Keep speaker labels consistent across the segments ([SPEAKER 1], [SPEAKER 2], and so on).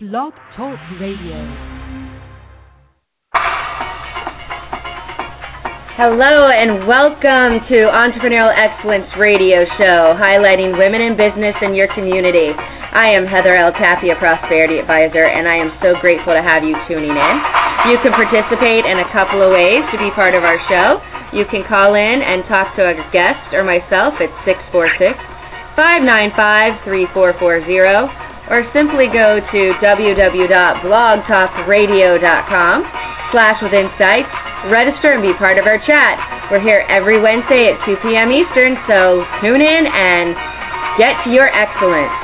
[SPEAKER 1] Blog Talk Radio.
[SPEAKER 2] Hello and welcome to Entrepreneurial Excellence Radio Show, highlighting women in business in your community. I am Heather L. Tapia, Prosperity Advisor, and I am so grateful to have you tuning in. You can participate in a couple of ways to be part of our show. You can call in and talk to a guest or myself at 646-595-3440, or simply go to www.blogtalkradio.com/withinsights. Register and be part of our chat. We're here every Wednesday at 2 p.m. Eastern, so tune in and get to your excellence.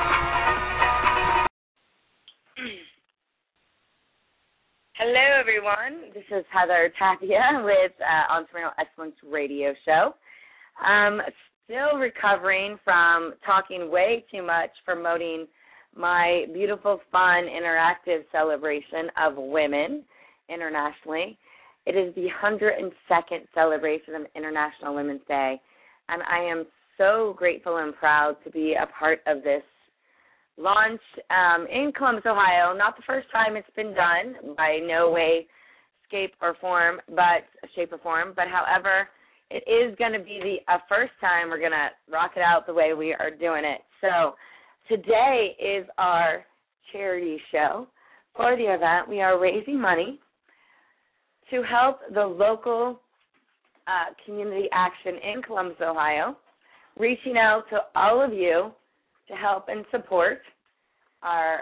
[SPEAKER 2] Hello, everyone. This is Heather Tapia with Entrepreneurial Excellence Radio Show. Still recovering from talking way too much, promoting my beautiful, fun, interactive celebration of women internationally. It is the 102nd celebration of International Women's Day, and I am so grateful and proud to be a part of this launch in Columbus, Ohio. Not the first time it's been done, by no way, shape or form, but however, it is going to be the first time we're going to rock it out the way we are doing it. So today is our charity show. For the event, we are raising money to help the local community action in Columbus, Ohio, reaching out to all of you to help and support our,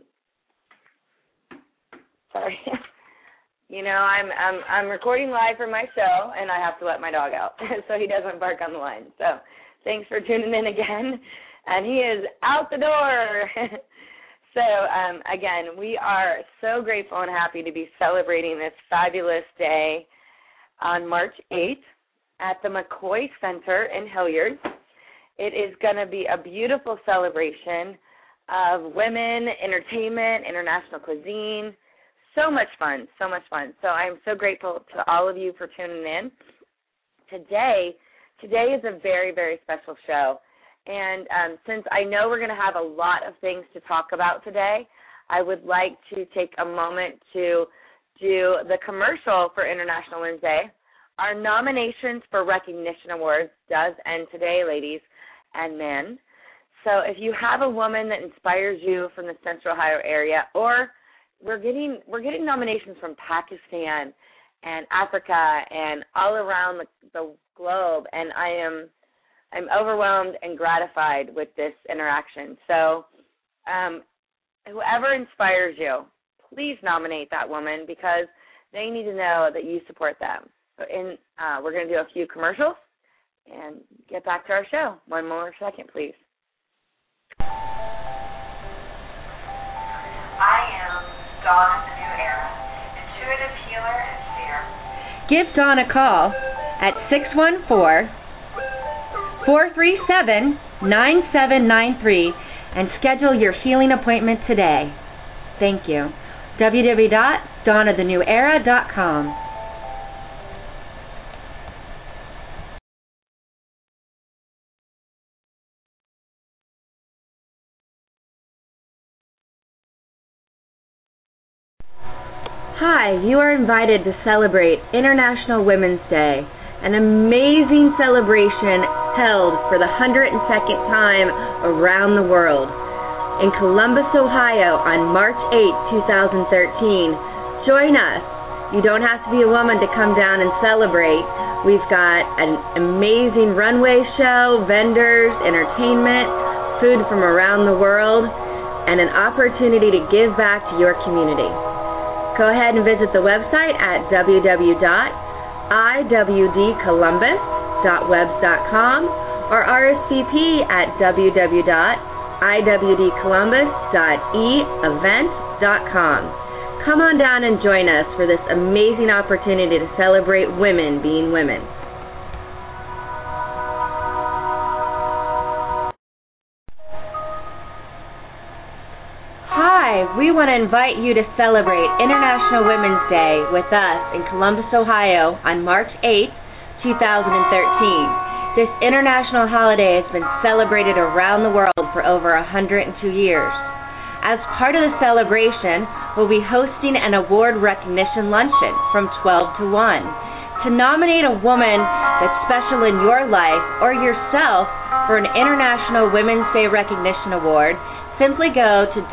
[SPEAKER 2] I'm recording live for my show, and I have to let my dog out so he doesn't bark on the line. So thanks for tuning in again, and he is out the door. So, again, we are so grateful and happy to be celebrating this fabulous day on March 8th at the McCoy Center in Hilliard. It is going to be a beautiful celebration of women, entertainment, international cuisine. So much fun, so much fun. So I'm so grateful to all of you for tuning in. Today is a very, very special show. And since I know we're going to have a lot of things to talk about today, I would like to take a moment to do the commercial for International Women's Day. Our nominations for recognition awards does end today, ladies and men. So if you have a woman that inspires you from the Central Ohio area, or we're getting nominations from Pakistan and Africa and all around the globe, and I'm overwhelmed and gratified with this interaction. So whoever inspires you, please nominate that woman because they need to know that you support them. So we're going to do a few commercials and get back to our show. One more second, please.
[SPEAKER 3] I am Dawn of the New Era, intuitive healer and seer.
[SPEAKER 2] Give Dawn a call at 614-437-9793 and schedule your healing appointment today. Thank you. www.dawnofthenew.era.com. Hi, you are invited to celebrate International Women's Day, an amazing celebration held for the 102nd time around the world. In Columbus, Ohio on March 8, 2013. Join us. You don't have to be a woman to come down and celebrate. We've got an amazing runway show, vendors, entertainment, food from around the world, and an opportunity to give back to your community. Go ahead and visit the website at www.iwdcolumbus.webs.com or RSVP at www.iwdcolumbus.event.com. Come on down and join us for this amazing opportunity to celebrate women being women. Hi, we want to invite you to celebrate International Women's Day with us in Columbus, Ohio on March 8, 2013. This international holiday has been celebrated around the world for over 102 years.
[SPEAKER 1] As part of the celebration, we'll be hosting an award recognition luncheon from 12 to 1. To nominate a woman that's special in your life or yourself for an International Women's Day Recognition Award, simply go to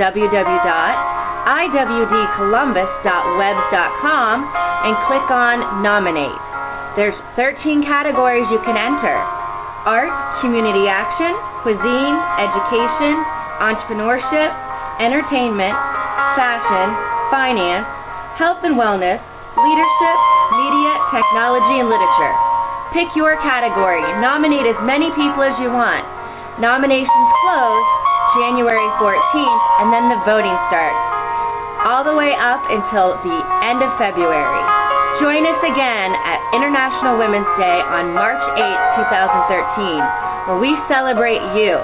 [SPEAKER 1] www.iwdcolumbus.webs.com and click on Nominate. There's 13 categories you can enter: art, community action, cuisine, education, entrepreneurship, entertainment, fashion, finance, health and wellness, leadership, media, technology, and literature. Pick your category. Nominate as many people as you want. Nominations close January 14th, and then the voting starts, all the way up until the end of February. Join us again at International Women's Day on March 8, 2013, where we celebrate you.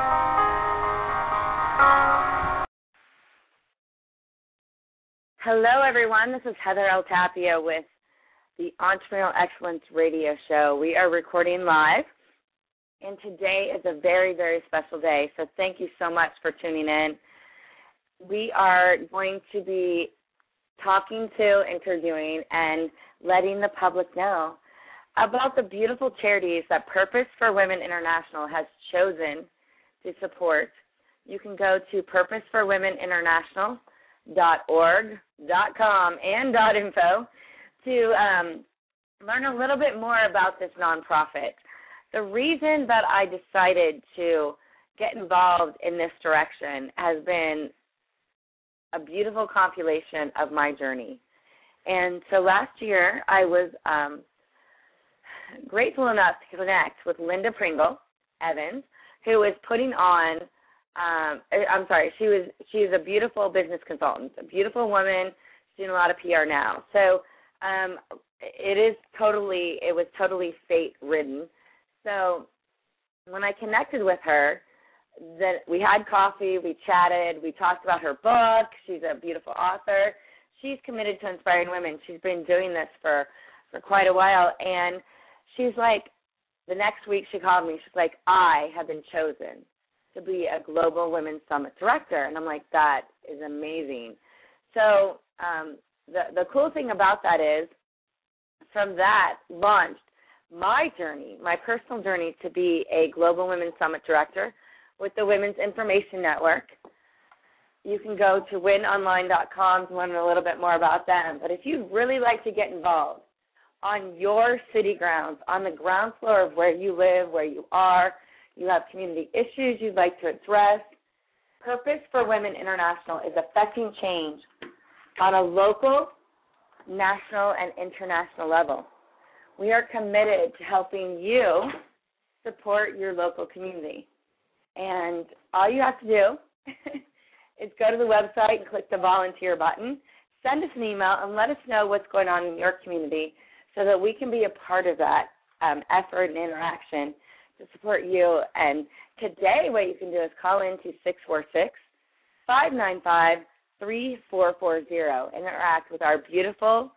[SPEAKER 2] Hello, everyone. This is Heather L. Tapia with the Entrepreneurial Excellence Radio Show. We are recording live, and today is a very, very special day, so thank you so much for tuning in. We are going to be talking to, interviewing, and letting the public know about the beautiful charities that Purpose for Women International has chosen to support. You can go to purposeforwomeninternational.org.com and .info to learn a little bit more about this nonprofit. The reason that I decided to get involved in this direction has been a beautiful compilation of my journey. And so last year I was grateful enough to connect with Linda Pringle Evans, who was putting on, she's a beautiful business consultant, a beautiful woman, she's doing a lot of PR now. So it was totally fate-ridden. So when I connected with her, that we had coffee, we chatted, we talked about her book. She's a beautiful author. She's committed to inspiring women. She's been doing this for quite a while. And she's like, the next week she called me. She's like, I have been chosen to be a Global Women's Summit Director. And I'm like, that is amazing. So the cool thing about that is from that launched my journey, my personal journey to be a Global Women's Summit Director with the Women's Information Network. You can go to winonline.com to learn a little bit more about them. But if you'd really like to get involved on your city grounds, on the ground floor of where you live, where you are, you have community issues you'd like to address, Purpose for Women International is affecting change on a local, national, and international level. We are committed to helping you support your local community. And all you have to do is go to the website and click the volunteer button, send us an email, and let us know what's going on in your community so that we can be a part of that effort and interaction to support you. And today what you can do is call in to 646-595-3440 and interact with our beautiful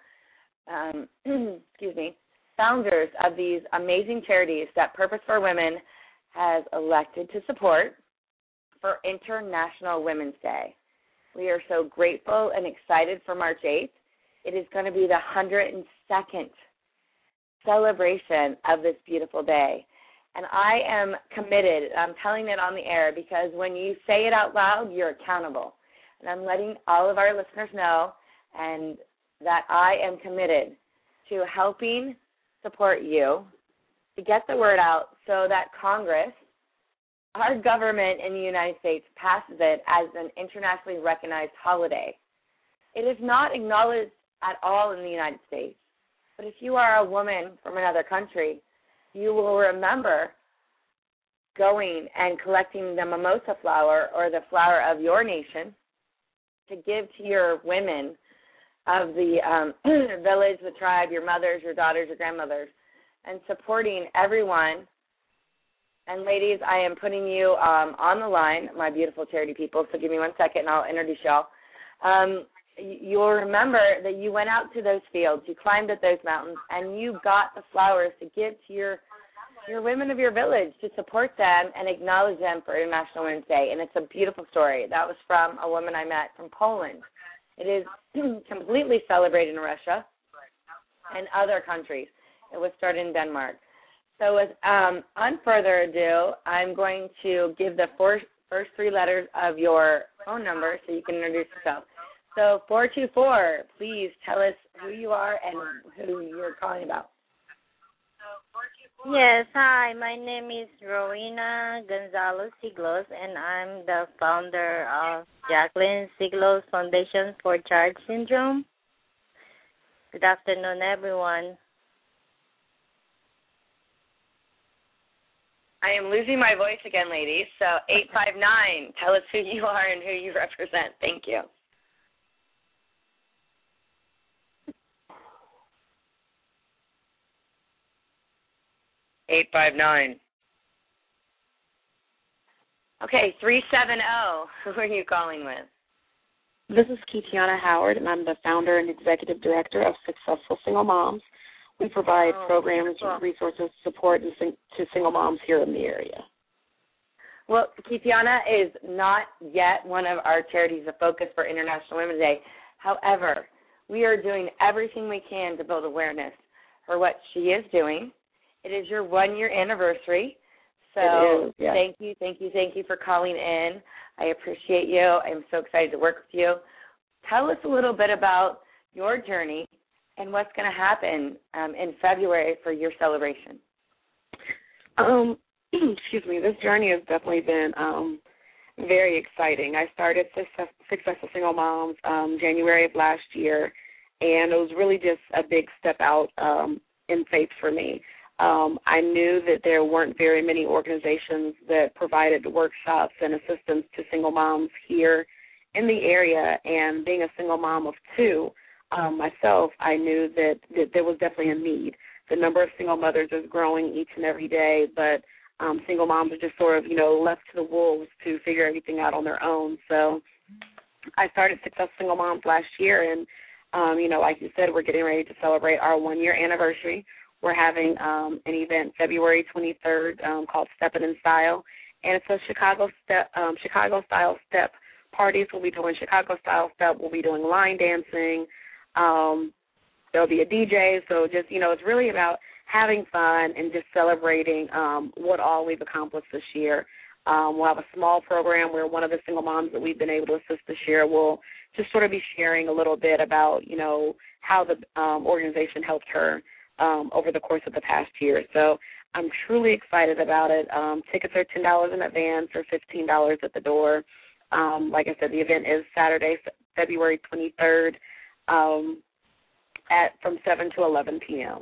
[SPEAKER 2] founders of these amazing charities that Purpose for Women has elected to support for International Women's Day. We are so grateful and excited for March 8th. It is going to be the 102nd celebration of this beautiful day. And I am committed. I'm telling it on the air because when you say it out loud, you're accountable. And I'm letting all of our listeners know and that I am committed to helping support you to get the word out so that Congress, our government in the United States, passes it as an internationally recognized holiday. It is not acknowledged at all in the United States. But if you are a woman from another country, you will remember going and collecting the mimosa flower or the flower of your nation to give to your women of the village, the tribe, your mothers, your daughters, your grandmothers, and supporting everyone. And ladies, I am putting you on the line, my beautiful charity people, so give me 1 second and I'll introduce y'all. You'll remember that you went out to those fields, you climbed up those mountains, and you got the flowers to give to your your women of your village, to support them and acknowledge them for International Women's Day. And it's a beautiful story. That was from a woman I met from Poland. It is completely celebrated in Russia and other countries. It was started in Denmark. So with on further ado, I'm going to give the first three letters of your phone number so you can introduce yourself. So 424, please tell us who you are and who you're calling about.
[SPEAKER 4] Yes, hi, my name is Rowena Gonzalo Siglos, and I'm the founder of Jacqueline Siglos Foundation for Charge Syndrome. Good afternoon, everyone.
[SPEAKER 2] I am losing my voice again, ladies. So 859, tell us who you are and who you represent. Thank you. $859. Okay, 370. Who are you calling with?
[SPEAKER 5] This is Kitiana Howard, and I'm the founder and executive director of Successful Single Moms. We provide programs, resources, support to single moms here in the area.
[SPEAKER 2] Well, Kitiana is not yet one of our charities of focus for International Women's Day. However, we are doing everything we can to build awareness for what she is doing. It is your 1-year anniversary. So
[SPEAKER 5] yes.
[SPEAKER 2] Thank you for calling in. I appreciate you. I'm so excited to work with you. Tell us a little bit about your journey and what's going to happen in February for your celebration.
[SPEAKER 5] Excuse me. This journey has definitely been very exciting. I started Successful Single Moms January of last year, and it was really just a big step out in faith for me. I knew that there weren't very many organizations that provided workshops and assistance to single moms here in the area, and being a single mom of two myself, I knew that there was definitely a need. The number of single mothers is growing each and every day, but single moms are just sort of, left to the wolves to figure everything out on their own. So I started Successful Single Moms last year, and, like you said, we're getting ready to celebrate our 1-year anniversary. We're having an event February 23rd called Steppin' in Style, and it's a Chicago-style step parties. We'll be doing Chicago-style step. We'll be doing line dancing. There'll be a DJ. So just, it's really about having fun and just celebrating what all we've accomplished this year. We'll have a small program where one of the single moms that we've been able to assist this year will just sort of be sharing a little bit about, how the organization helped her over the course of the past year. So I'm truly excited about it. Tickets are $10 in advance or $15 at the door. Like I said, the event is Saturday, February 23rd from 7 to 11 p.m.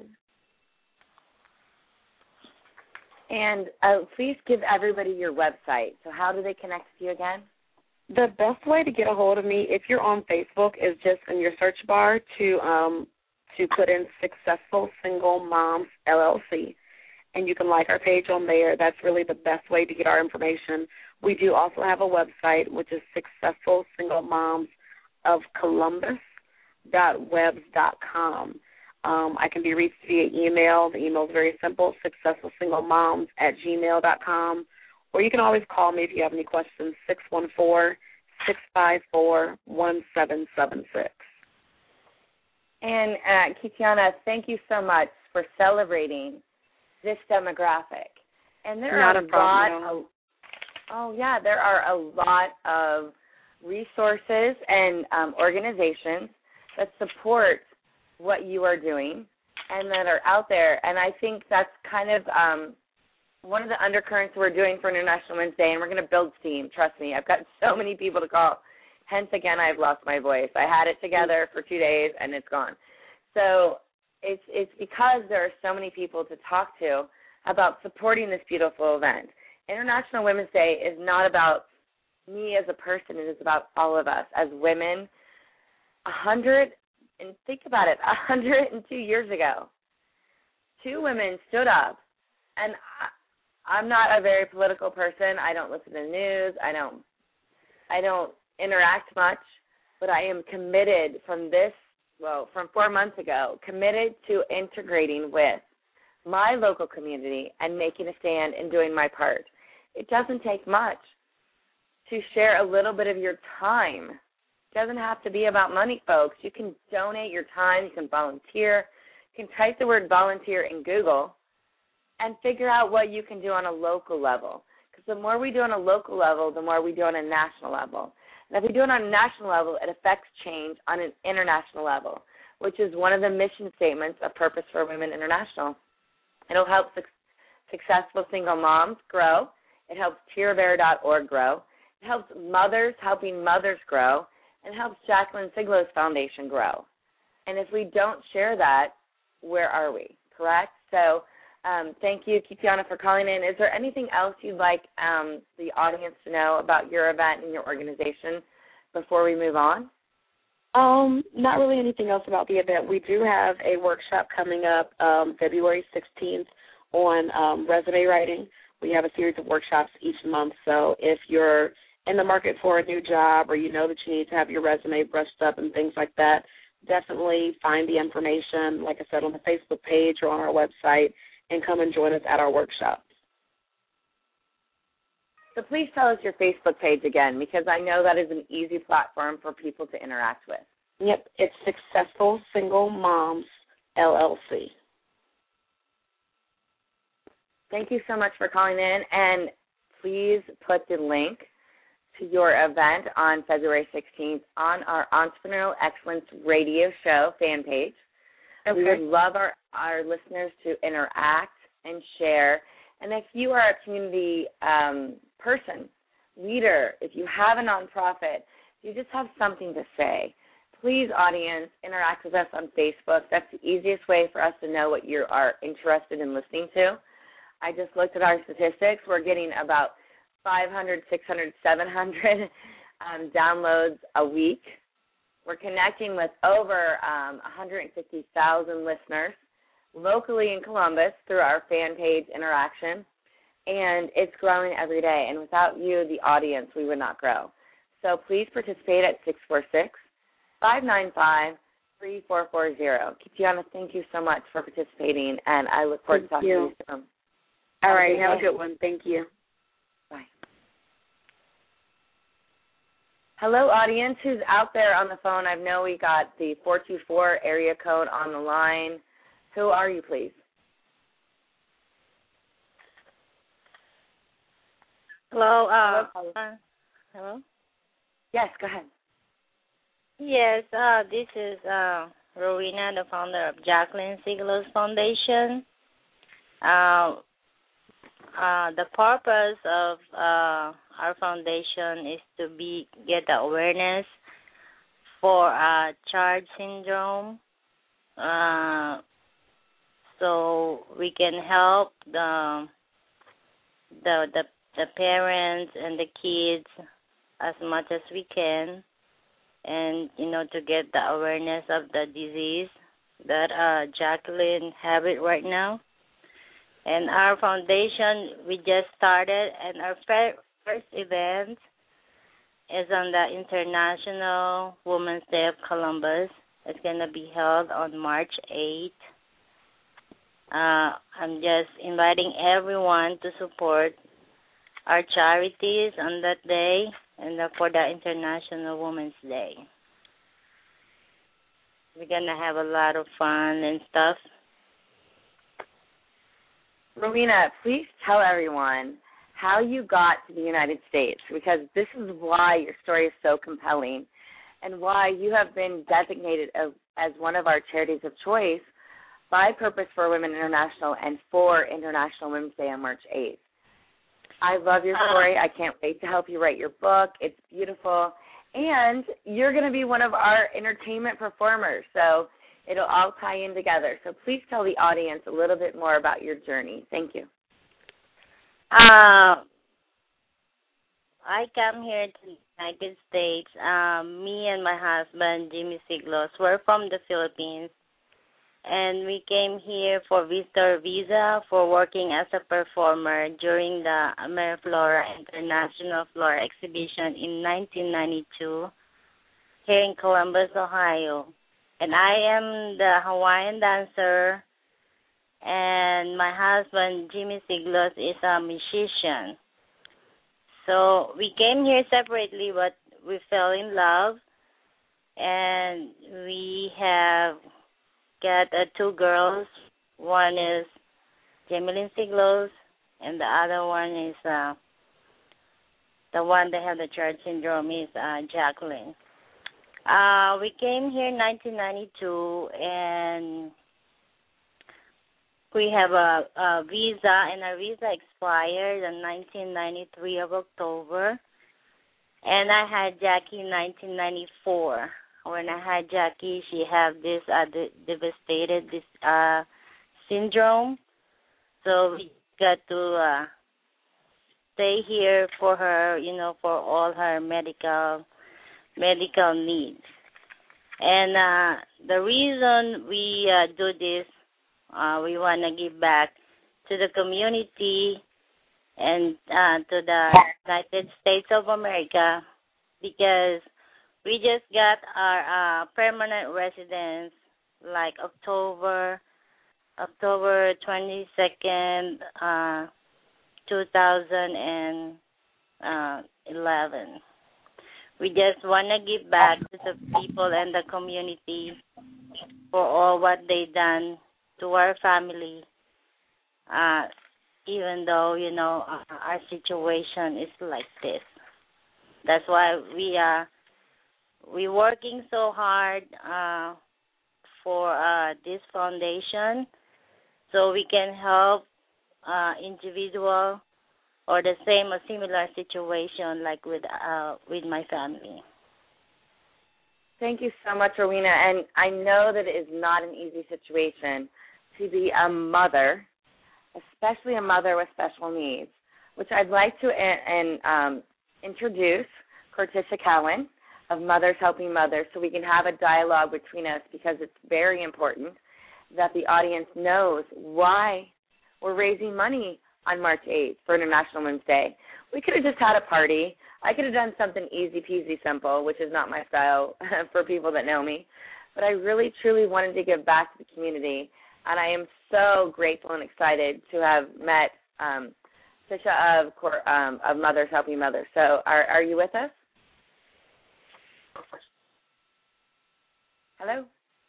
[SPEAKER 2] And please give everybody your website. So how do they connect with you again?
[SPEAKER 5] The best way to get a hold of me, if you're on Facebook, is just in your search bar to put in Successful Single Moms LLC, and you can like our page on there. That's really the best way to get our information. We do also have a website, which is successfulsinglemoms.webs.com. I can be reached via email. The email is very simple, successfulsinglemoms@gmail.com, or you can always call me if you have any questions, 614-654-1776.
[SPEAKER 2] And Kitiana, thank you so much for celebrating this demographic. And there are a lot of resources and organizations that support what you are doing and that are out there. And I think that's kind of one of the undercurrents we're doing for International Women's Day, and we're going to build steam. Trust me, I've got so many people to call. Hence, again, I've lost my voice. I had it together for 2 days, and it's gone. So it's because there are so many people to talk to about supporting this beautiful event. International Women's Day is not about me as a person. It is about all of us as women. 102 years ago, 2 women stood up, and I'm not a very political person. I don't listen to the news. I don't interact much, but I am committed from 4 months ago, committed to integrating with my local community and making a stand and doing my part. It doesn't take much to share a little bit of your time. It doesn't have to be about money, folks. You can donate your time. You can volunteer. You can type the word volunteer in Google and figure out what you can do on a local level. Because the more we do on a local level, the more we do on a national level. And if we do it on a national level, it affects change on an international level, which is one of the mission statements of Purpose for Women International. It'll help successful single moms grow. It helps TiraBear.org grow. It helps mothers helping mothers grow. And helps Jacqueline Siglos Foundation grow. And if we don't share that, where are we, correct? So thank you, Kitiana, for calling in. Is there anything else you'd like the audience to know about your event and your organization before we move on?
[SPEAKER 5] Not really anything else about the event. We do have a workshop coming up February 16th on resume writing. We have a series of workshops each month, so if you're in the market for a new job or you know that you need to have your resume brushed up and things like that, definitely find the information, like I said, on the Facebook page or on our website, and come and join us at our workshops.
[SPEAKER 2] So please tell us your Facebook page again, because I know that is an easy platform for people to interact with.
[SPEAKER 5] Yep, it's Successful Single Moms, LLC.
[SPEAKER 2] Thank you so much for calling in, and please put the link to your event on February 16th on our Entrepreneurial Excellence Radio Show fan page. Okay. We would love our listeners to interact and share. And if you are a community person, leader, if you have a nonprofit, you just have something to say, please, audience, interact with us on Facebook. That's the easiest way for us to know what you are interested in listening to. I just looked at our statistics. We're getting about 500, 600, 700 downloads a week. We're connecting with over 150,000 listeners locally in Columbus through our fan page interaction, and it's growing every day. And without you, the audience, we would not grow. So please participate at 646-595-3440. Kitiana, thank you so much for participating, and I look forward to talking to you soon.
[SPEAKER 5] All right, have a good one. Thank you.
[SPEAKER 2] Bye. Hello, audience who's out there on the phone. I know we got the 424 area code on the line. Who are you, please?
[SPEAKER 4] Hello. Hello?
[SPEAKER 2] Yes, go ahead.
[SPEAKER 4] Yes, this is Rowena, the founder of Jacqueline Siglos Foundation. The purpose of our foundation is to get the awareness for CHARGE syndrome, so we can help the parents and the kids as much as we can, and to get the awareness of the disease that Jacqueline have it right now. And our foundation, we just started, and our first event is on the International Women's Day of Columbus. It's going to be held on March 8th. I'm just inviting everyone to support our charities on that day and for the International Women's Day. We're going to have a lot of fun and stuff.
[SPEAKER 2] Rowena, please tell everyone how you got to the United States, because this is why your story is so compelling and why you have been designated as one of our charities of choice by Purpose for Women International and for International Women's Day on March 8th. I love your story. I can't wait to help you write your book. It's beautiful. And you're going to be one of our entertainment performers, so it'll all tie in together. So please tell the audience a little bit more about your journey. Thank you.
[SPEAKER 4] I come here to the United States. Me and my husband, Jimmy Siglos, we're from the Philippines. And we came here for visitor visa for working as a performer during the AmeriFlora International Flora Exhibition in 1992 here in Columbus, Ohio. And I am the Hawaiian dancer and my husband, Jimmy Siglos, is a musician. So we came here separately, but we fell in love, and we have got two girls. One is Jameline Siglos, and the other one is the one that had the Church syndrome is Jacqueline. We came here in 1992, and we have a visa, and our visa expired in 1993 of October. And I had Jackie in 1994. When I had Jackie, she had this devastated syndrome. So we got to stay here for her, for all her medical needs. And the reason we do this, we want to give back to the community and to the United States of America, because we just got our permanent residence like October 22nd, 2011. We just want to give back to the people and the community for all what they done to our family, even though, our situation is like this. That's why we working so hard for this foundation, so we can help individual or the same or similar situation like with my family.
[SPEAKER 2] Thank you so much, Rowena. And I know that it is not an easy situation to be a mother, especially a mother with special needs, which I'd like to introduce Cortisha Cowan of Mothers Helping Mothers, so we can have a dialogue between us, because it's very important that the audience knows why we're raising money on March 8th for International Women's Day. We could have just had a party. I could have done something easy peasy simple, which is not my style for people that know me. But I really, truly wanted to give back to the community, and I am so grateful and excited to have met Tisha of Mothers Helping Mothers. So are you with us? Hello?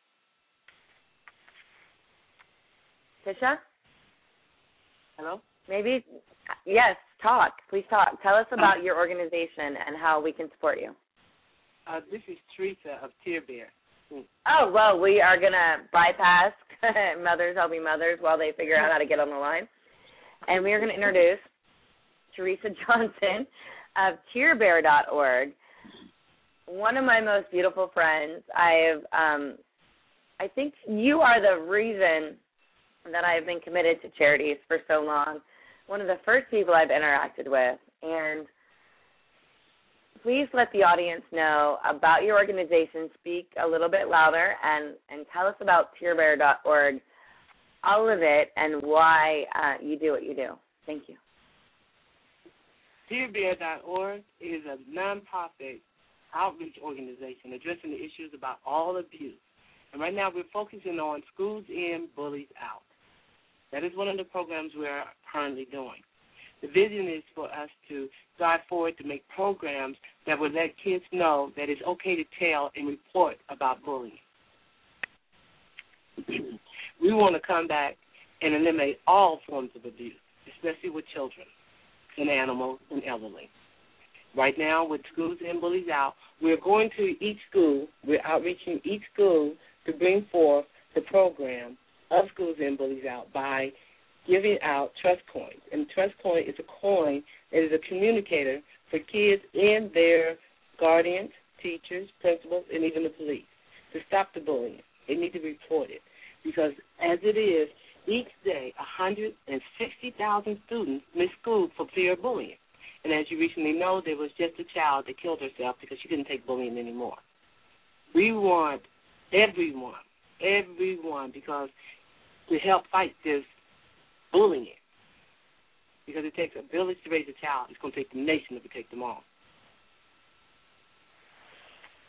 [SPEAKER 2] Tisha?
[SPEAKER 6] Hello?
[SPEAKER 2] Maybe, yes, talk. Please talk. Tell us about your organization and how we can support you.
[SPEAKER 6] This is Teresa of Tear Bear.
[SPEAKER 2] Oh, well, we are going to bypass Mothers Helping Mothers while they figure out how to get on the line. And we are going to introduce Teresa Johnson of TearBear.org, one of my most beautiful friends. I think you are the reason that I have been committed to charities for so long. One of the first people I've interacted with. And please let the audience know about your organization. Speak a little bit louder and tell us about TearBear.org, all of it, and why you do what you do. Thank you.
[SPEAKER 6] TearBear.org is a nonprofit outreach organization addressing the issues about all abuse. And right now we're focusing on schools in, bullies out. That is one of the programs we're currently doing. The vision is for us to drive forward to make programs that would let kids know that it's okay to tell and report about bullying. We want to come back and eliminate all forms of abuse, especially with children and animals and elderly. Right now, with Schools In, Bullies Out, we're going to each school. We're outreaching each school to bring forth the program of Schools In, Bullies Out by giving out trust coins. And trust coin is a coin that is a communicator for kids and their guardians, teachers, principals, and even the police to stop the bullying. They need to report it because, as it is, each day 160,000 students miss school for fear of bullying. And as you recently know, there was just a child that killed herself because she couldn't take bullying anymore. We want everyone, because to help fight this bullying, because it takes a village to raise a child. It's going to take the nation to protect them all.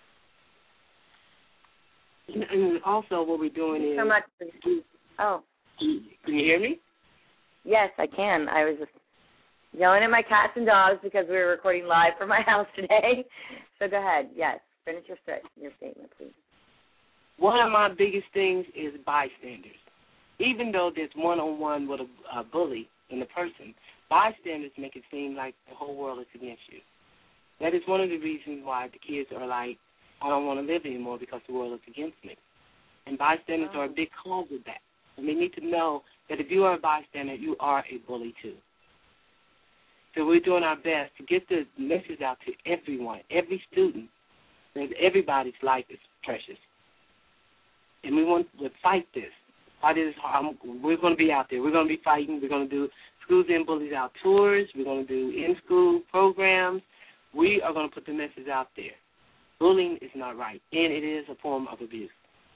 [SPEAKER 6] And also what we're doing is...
[SPEAKER 2] So much. Oh.
[SPEAKER 6] Can you hear me?
[SPEAKER 2] Yes, I can. I was just yelling at my cats and dogs because we were recording live from my house today. So go ahead. Yes, finish your statement, please.
[SPEAKER 6] One of my biggest things is bystanders. Even though there's one-on-one with a bully in the person, bystanders make it seem like the whole world is against you. That is one of the reasons why the kids are like, I don't want to live anymore because the world is against me. And bystanders are a big cause of that. And we need to know that if you are a bystander, you are a bully too. So we're doing our best to get the message out to everyone, every student, that everybody's life is precious. And we want to fight this. We're going to be out there. We're going to be fighting. We're going to do Schools and Bullies Out tours. We're going to do in-school programs. We are going to put the message out there. Bullying is not right, and it is a form of abuse.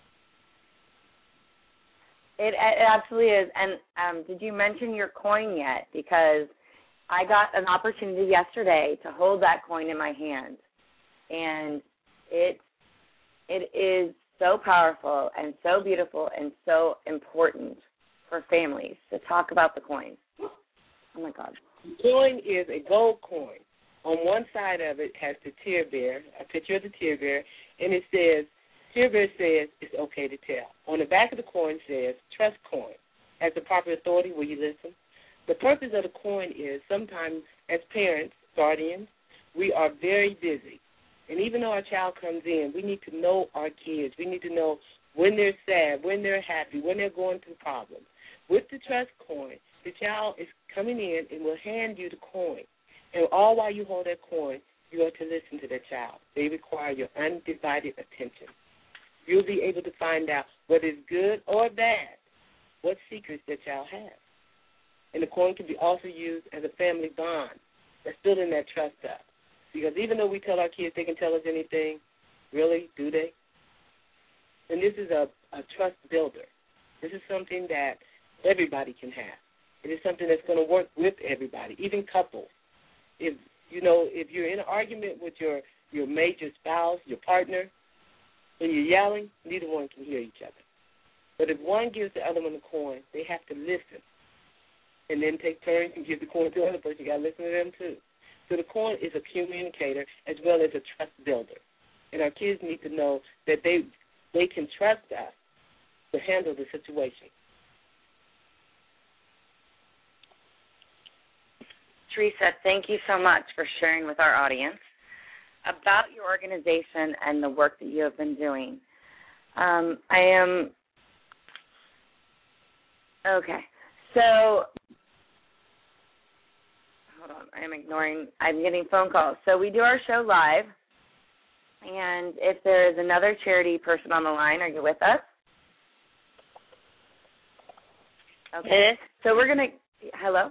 [SPEAKER 2] It absolutely is. And did you mention your coin yet? Because I got an opportunity yesterday to hold that coin in my hand, and it is so powerful and so beautiful and so important for families to talk about the coin. Oh, my God.
[SPEAKER 6] The coin is a gold coin. On one side of it has the tear bear, a picture of the tear bear, and it says, tear bear says it's okay to tell. On the back of the coin says, trust coin. As the proper authority, will you listen? The purpose of the coin is sometimes as parents, guardians, we are very busy. And even though our child comes in, we need to know our kids. We need to know when they're sad, when they're happy, when they're going through problems. With the trust coin, the child is coming in and will hand you the coin. And all while you hold that coin, you are to listen to that child. They require your undivided attention. You'll be able to find out whether it's good or bad, what secrets that child has. And the coin can be also used as a family bond that's building that trust up. Because even though we tell our kids they can tell us anything, really, do they? And this is a trust builder. This is something that everybody can have. It is something that's going to work with everybody, even couples. If you're in an argument with your mate, your spouse, your partner, and you're yelling, neither one can hear each other. But if one gives the other one the coin, they have to listen and then take turns and give the coin to the other person. You got to listen to them too. So the coin is a communicator as well as a trust builder. And our kids need to know that they can trust us to handle the situation.
[SPEAKER 2] Teresa, thank you so much for sharing with our audience about your organization and the work that you have been doing. Okay. So, hold on. I'm getting phone calls. So we do our show live, and if there is another charity person on the line, are you with us? Okay.
[SPEAKER 4] Yes.
[SPEAKER 2] So we're going to, hello?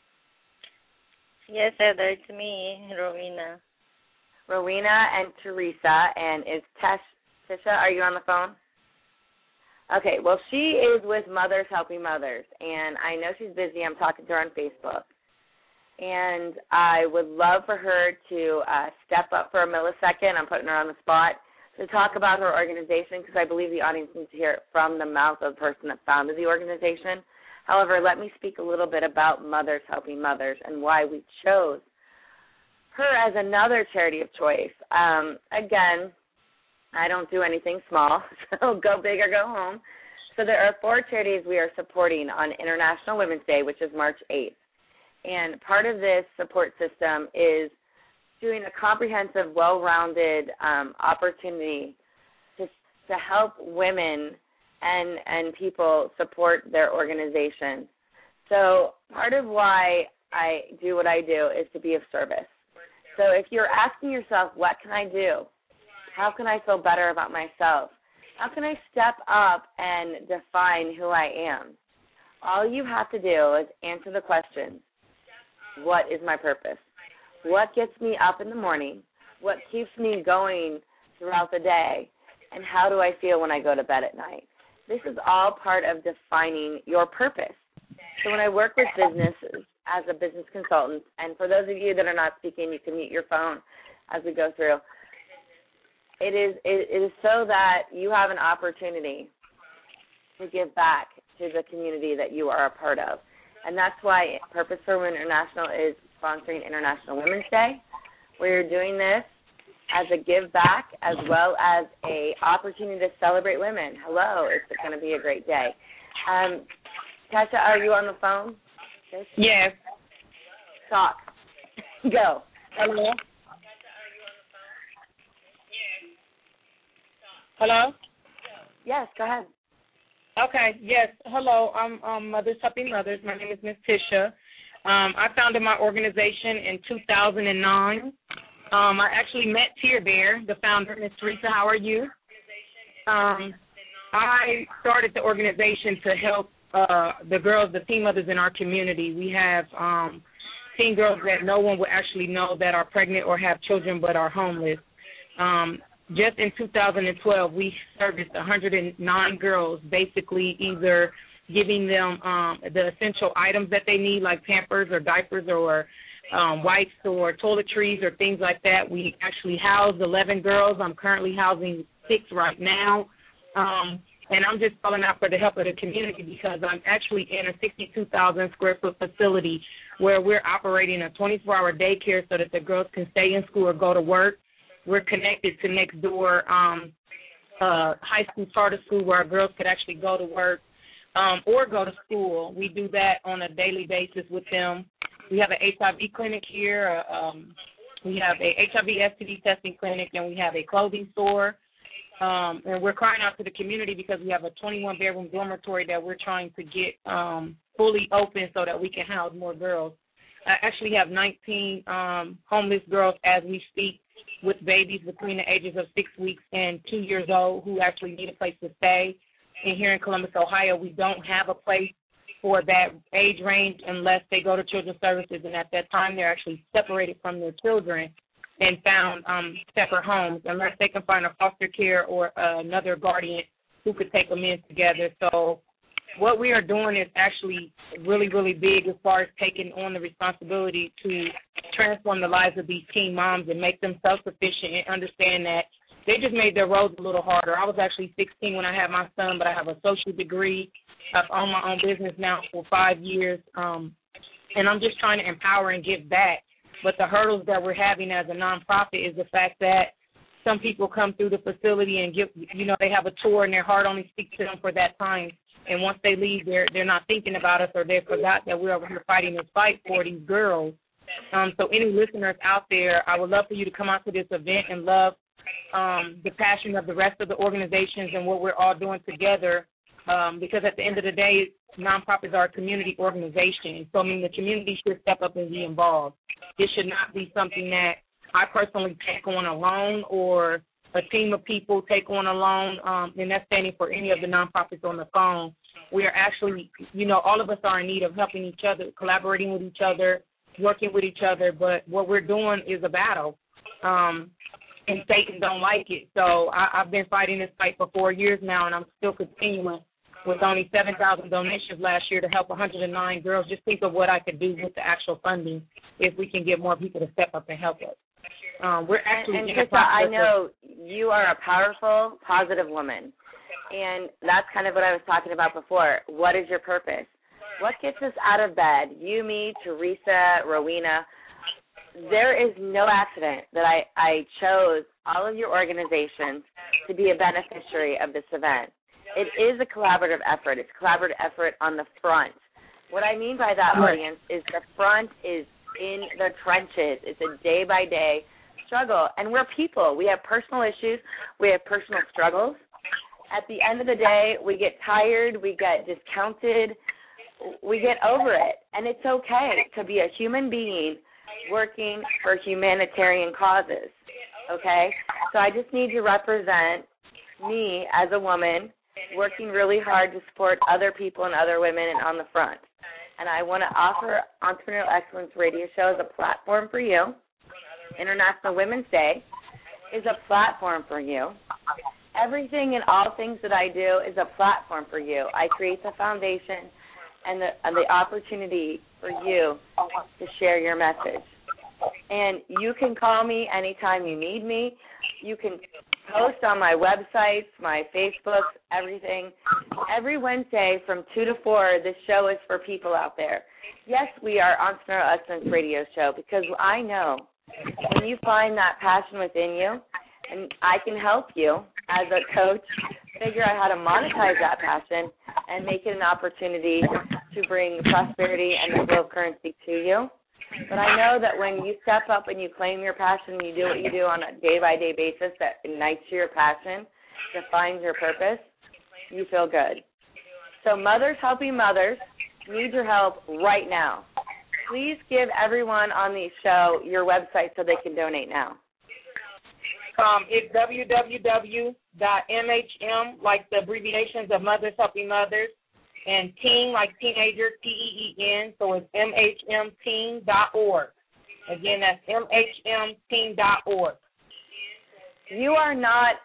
[SPEAKER 4] Yes, Heather, it's me,
[SPEAKER 2] Rowena and Teresa, and is Tisha, are you on the phone? Okay, well, she is with Mothers Helping Mothers, and I know she's busy. I'm talking to her on Facebook. And I would love for her to step up for a millisecond. I'm putting her on the spot to talk about her organization because I believe the audience needs to hear it from the mouth of the person that founded the organization. However, let me speak a little bit about Mothers Helping Mothers and why we chose her as another charity of choice. Again, I don't do anything small, so go big or go home. So there are 4 charities we are supporting on International Women's Day, which is March 8th. And part of this support system is doing a comprehensive, well-rounded opportunity to help women and people support their organizations. So part of why I do what I do is to be of service. So if you're asking yourself, what can I do? How can I feel better about myself? How can I step up and define who I am? All you have to do is answer the question, what is my purpose? What gets me up in the morning? What keeps me going throughout the day? And how do I feel when I go to bed at night? This is all part of defining your purpose. So when I work with businesses as a business consultant, and for those of you that are not speaking, you can mute your phone as we go through. It is so that you have an opportunity to give back to the community that you are a part of. And that's why Purpose for Women International is sponsoring International Women's Day. We're doing this as a give back as well as a opportunity to celebrate women. Hello, it's going to be a great day. Tasha, are you on the phone?
[SPEAKER 7] Yes.
[SPEAKER 2] Talk. Go.
[SPEAKER 7] Hello? Hello?
[SPEAKER 2] Yes, go ahead.
[SPEAKER 7] Okay, yes. Hello, I'm Mothers Helping Mothers. My name is Miss Tisha. I founded my organization in 2009. I actually met Tear Bear, the founder. Miss Teresa, how are you? I started the organization to help the girls, the teen mothers in our community. We have teen girls that no one would actually know that are pregnant or have children but are homeless. Just in 2012, we serviced 109 girls, basically either giving them the essential items that they need, like Pampers or diapers or wipes or toiletries or things like that. We actually housed 11 girls. I'm currently housing 6 right now. And I'm just calling out for the help of the community because I'm actually in a 62,000 square foot facility where we're operating a 24-hour daycare so that the girls can stay in school or go to work. We're connected to next door high school charter school where our girls could actually go to work or go to school. We do that on a daily basis with them. We have an HIV clinic here. We have a HIV STD testing clinic, and we have a clothing store. And we're crying out to the community because we have a 21-bedroom dormitory that we're trying to get fully open so that we can house more girls. I actually have 19 homeless girls as we speak with babies between the ages of 6 weeks and 2 years old who actually need a place to stay. And here in Columbus, Ohio, we don't have a place for that age range unless they go to Children's Services, and at that time they're actually separated from their children and found separate homes unless they can find a foster care or another guardian who could take them in together. So what we are doing is actually really, really big as far as taking on the responsibility to transform the lives of these teen moms and make them self-sufficient and understand that they just made their roads a little harder. I was actually 16 when I had my son, but I have a social degree. I've owned my own business now for 5 years, and I'm just trying to empower and give back. But the hurdles that we're having as a nonprofit is the fact that some people come through the facility and they have a tour and their heart only speaks to them for that time. And once they leave, they're not thinking about us or they forgot that we're over here fighting this fight for these girls. So any listeners out there, I would love for you to come out to this event and love the passion of the rest of the organizations and what we're all doing together. Because at the end of the day, nonprofits are a community organization. So, the community should step up and be involved. This should not be something that I personally take on alone or a team of people take on alone, and that's standing for any of the nonprofits on the phone. We are actually, all of us are in need of helping each other, collaborating with each other, working with each other, but what we're doing is a battle, and Satan don't like it. So I've been fighting this fight for 4 years now, and I'm still continuing with only 7,000 donations last year to help 109 girls. Just think of what I could do with the actual funding if we can get more people to step up and help us. We're actually
[SPEAKER 2] and Krista, I know you are a powerful, positive woman, and that's kind of what I was talking about before. What is your purpose? What gets us out of bed? You, me, Teresa, Rowena. There is no accident that I chose all of your organizations to be a beneficiary of this event. It is a collaborative effort. It's a collaborative effort on the front. What I mean by that, audience, is the front is in the trenches. It's a day-by-day struggle. And we're people. We have personal issues. We have personal struggles. At the end of the day, we get tired. We get discounted. We get over it. And it's okay to be a human being working for humanitarian causes, okay? So I just need to represent me as a woman working really hard to support other people and other women and on the front. And I want to offer Entrepreneurial Excellence Radio Show as a platform for you. International Women's Day is a platform for you. Everything and all things that I do is a platform for you. I create the foundation and the opportunity for you to share your message. And you can call me anytime you need me. You can post on my websites, my Facebooks, everything. Every Wednesday from 2 to 4, this show is for people out there. Yes, we are Entrepreneurial Excellence Radio Show because I know when you find that passion within you, and I can help you as a coach figure out how to monetize that passion and make it an opportunity to bring prosperity and the flow of currency to you. But I know that when you step up and you claim your passion and you do what you do on a day-by-day basis that ignites your passion, defines your purpose, you feel good. So Mothers Helping Mothers need your help right now. Please give everyone on the show your website so they can donate now.
[SPEAKER 7] It's www.MHM, like the abbreviations of Mothers Helping Mothers, and teen, like teenager, TEEN, so it's MHMteen.org. Again, that's MHMteen.org.
[SPEAKER 2] You are not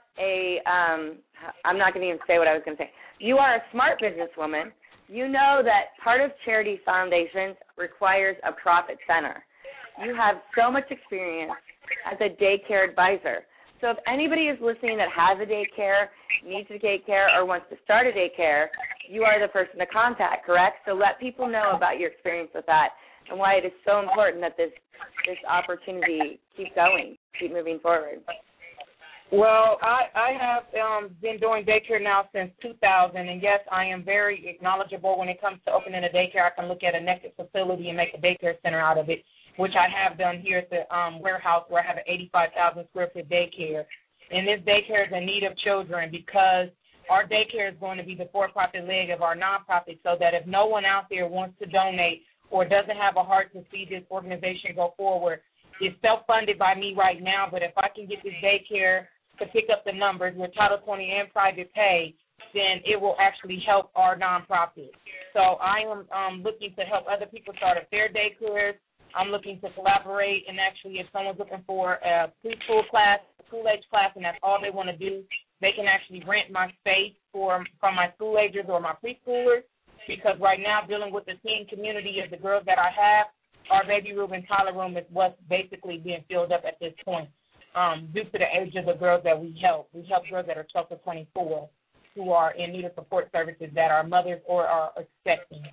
[SPEAKER 2] I'm not going to even say what I was going to say. You are a smart businesswoman. You know that part of charity foundations requires a profit center. You have so much experience as a daycare advisor. So if anybody is listening that has a daycare, needs a daycare, or wants to start a daycare, you are the person to contact, correct? So let people know about your experience with that and why it is so important that this opportunity keep going, keep moving forward.
[SPEAKER 7] Well, I have been doing daycare now since 2000, and yes, I am very knowledgeable when it comes to opening a daycare. I can look at a naked facility and make a daycare center out of it, which I have done here at the warehouse where I have an 85,000 square foot daycare. And this daycare is in need of children because our daycare is going to be the for-profit leg of our nonprofit, so that if no one out there wants to donate or doesn't have a heart to see this organization go forward, it's self-funded by me right now, but if I can get this daycare to pick up the numbers with Title 20 and private pay, then it will actually help our nonprofit. So I am looking to help other people start up their daycares. I'm looking to collaborate, and actually if someone's looking for a preschool class, a school-age class, and that's all they want to do, they can actually rent my space from my school-agers or my preschoolers, because right now dealing with the teen community of the girls that I have, our baby room and toddler room is what's basically being filled up at this point. Due to the age of the girls that we help. We help girls that are 12 to 24 who are in need of support services that are mothers or are expecting.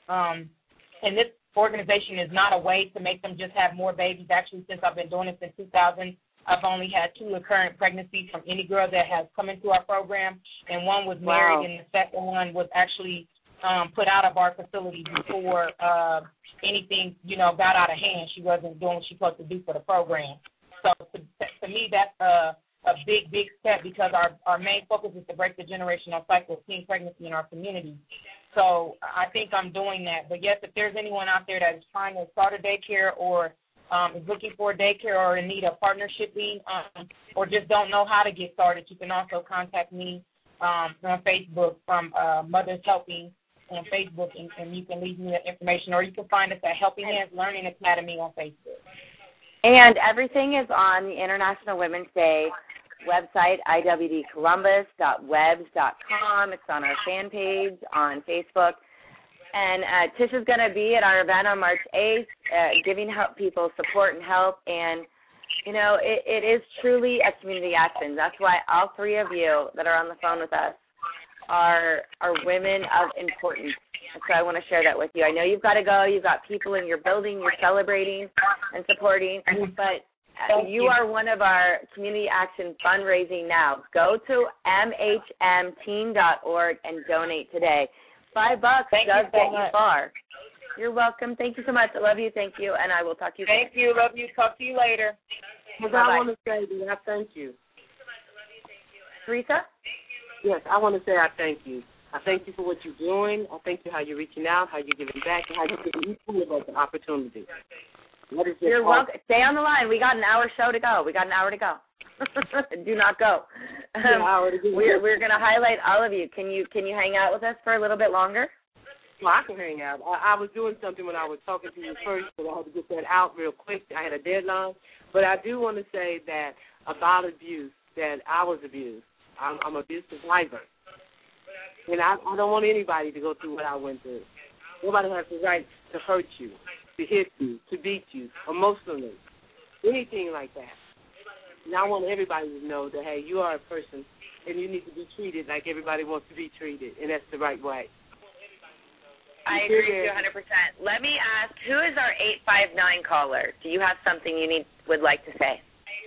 [SPEAKER 7] And this organization is not a way to make them just have more babies. Actually, since I've been doing it since 2000, I've only had 2 recurrent pregnancies from any girl that has come into our program, and one was married, and the second one was actually put out of our facility before anything, got out of hand. She wasn't doing what she was supposed to do for the program. So to me, that's a big, big step, because our main focus is to break the generational cycle of teen pregnancy in our community. So I think I'm doing that. But, yes, if there's anyone out there that is trying to start a daycare or is looking for a daycare or in need of partnershiping or just don't know how to get started, you can also contact me on Facebook from Mothers Helping on Facebook, and you can leave me that information, or you can find us at Helping Hands Learning Academy on Facebook.
[SPEAKER 2] And everything is on the International Women's Day website, iwdcolumbus.webs.com. It's on our fan page on Facebook. And Tish is going to be at our event on March 8th, giving people support and help. And, it is truly a community action. That's why all 3 of you that are on the phone with us are women of importance. So I want to share that with you. I know you've got to go. You've got people in your building you're celebrating and supporting, but you are one of our community action fundraising now. Go to mhmteen.org and donate today. $5 does get you far. You're welcome. Thank you so much. I love you. Thank you, and I will talk to you soon.
[SPEAKER 7] Thank you. Love you. Talk to you later.
[SPEAKER 6] I want to say that I thank you.
[SPEAKER 2] Teresa?
[SPEAKER 6] Yes, I want to say I thank you. I thank you for what you're doing. I thank you how you're reaching out, how you're giving back, and how you're giving each one of us an opportunity.
[SPEAKER 2] You're welcome. Stay on the line. We got an hour show to go. Do not go. We're going to highlight all of you. Can you hang out with us for a little bit longer?
[SPEAKER 6] Well, I can hang out. I was doing something when I was talking to you first, so I had to get that out real quick. I had a deadline. But I do want to say that about abuse, that I was abused. I'm an abusive survivor. And I don't want anybody to go through what I went through. Nobody has the right to hurt you, to hit you, to beat you emotionally, anything like that. And I want everybody to know that, hey, you are a person, and you need to be treated like everybody wants to be treated, and that's the right way.
[SPEAKER 2] I agree with you 100%. Let me ask, who is our 859 caller? Do you have something you would like to say?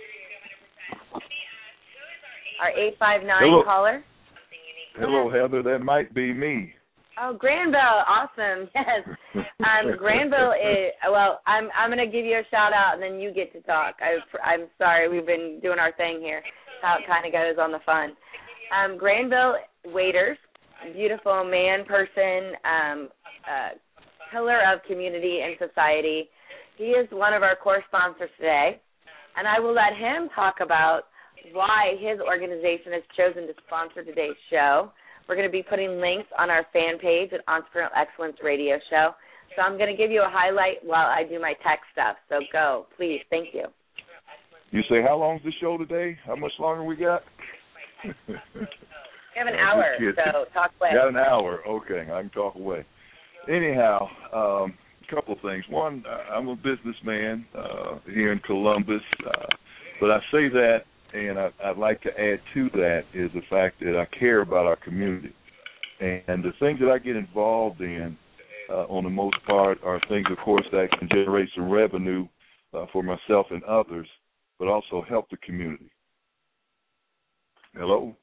[SPEAKER 2] Our 859 caller?
[SPEAKER 8] Hello, Heather. That might be me.
[SPEAKER 2] Oh, Granville. Awesome. Yes. Granville is, well, I'm going to give you a shout-out, and then you get to talk. I'm sorry. We've been doing our thing here. How it kind of goes on the fun. Granville Waiters, beautiful man, person, pillar of community and society. He is one of our core sponsors today, and I will let him talk about why his organization has chosen to sponsor today's show. We're going to be putting links on our fan page at Entrepreneurial Excellence Radio Show. So I'm going to give you a highlight while I do my tech stuff. So go, please. Thank you.
[SPEAKER 8] You say, how long's the show today? How much longer we got?
[SPEAKER 2] We have an hour, so talk away.
[SPEAKER 8] Got an hour. Okay, I can talk away. Anyhow, a couple of things. One, I'm a businessman here in Columbus, but I say that, and I'd like to add to that is the fact that I care about our community. And the things that I get involved in, on the most part, are things, of course, that can generate some revenue for myself and others, but also help the community. Hello?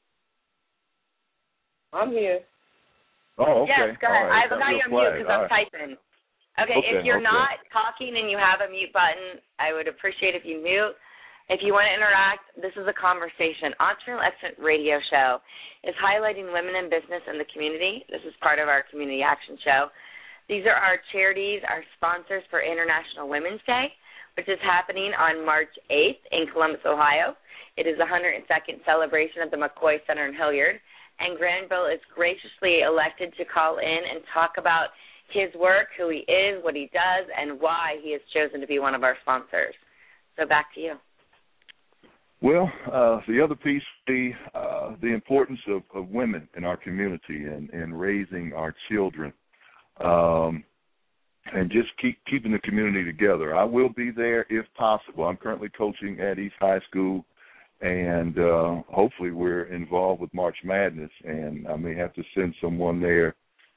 [SPEAKER 6] I'm here.
[SPEAKER 8] Oh, okay.
[SPEAKER 2] Yes, go ahead.
[SPEAKER 8] Right.
[SPEAKER 2] I've got you on mute because I'm typing. Okay, if you're not talking and you have a mute button, I would appreciate if you mute. If you want to interact, this is a conversation. Entrepreneurial Excellence Radio Show is highlighting women in business and the community. This is part of our Community Action Show. These are our charities, our sponsors for International Women's Day, which is happening on March 8th in Columbus, Ohio. It is the 102nd celebration at the McCoy Center in Hilliard, and Granville is graciously elected to call in and talk about his work, who he is, what he does, and why he has chosen to be one of our sponsors. So back to you.
[SPEAKER 8] Well, the other piece would be the importance of women in our community and raising our children, and just keeping the community together. I will be there if possible. I'm currently coaching at East High School, and hopefully we're involved with March Madness, and I may have to send someone there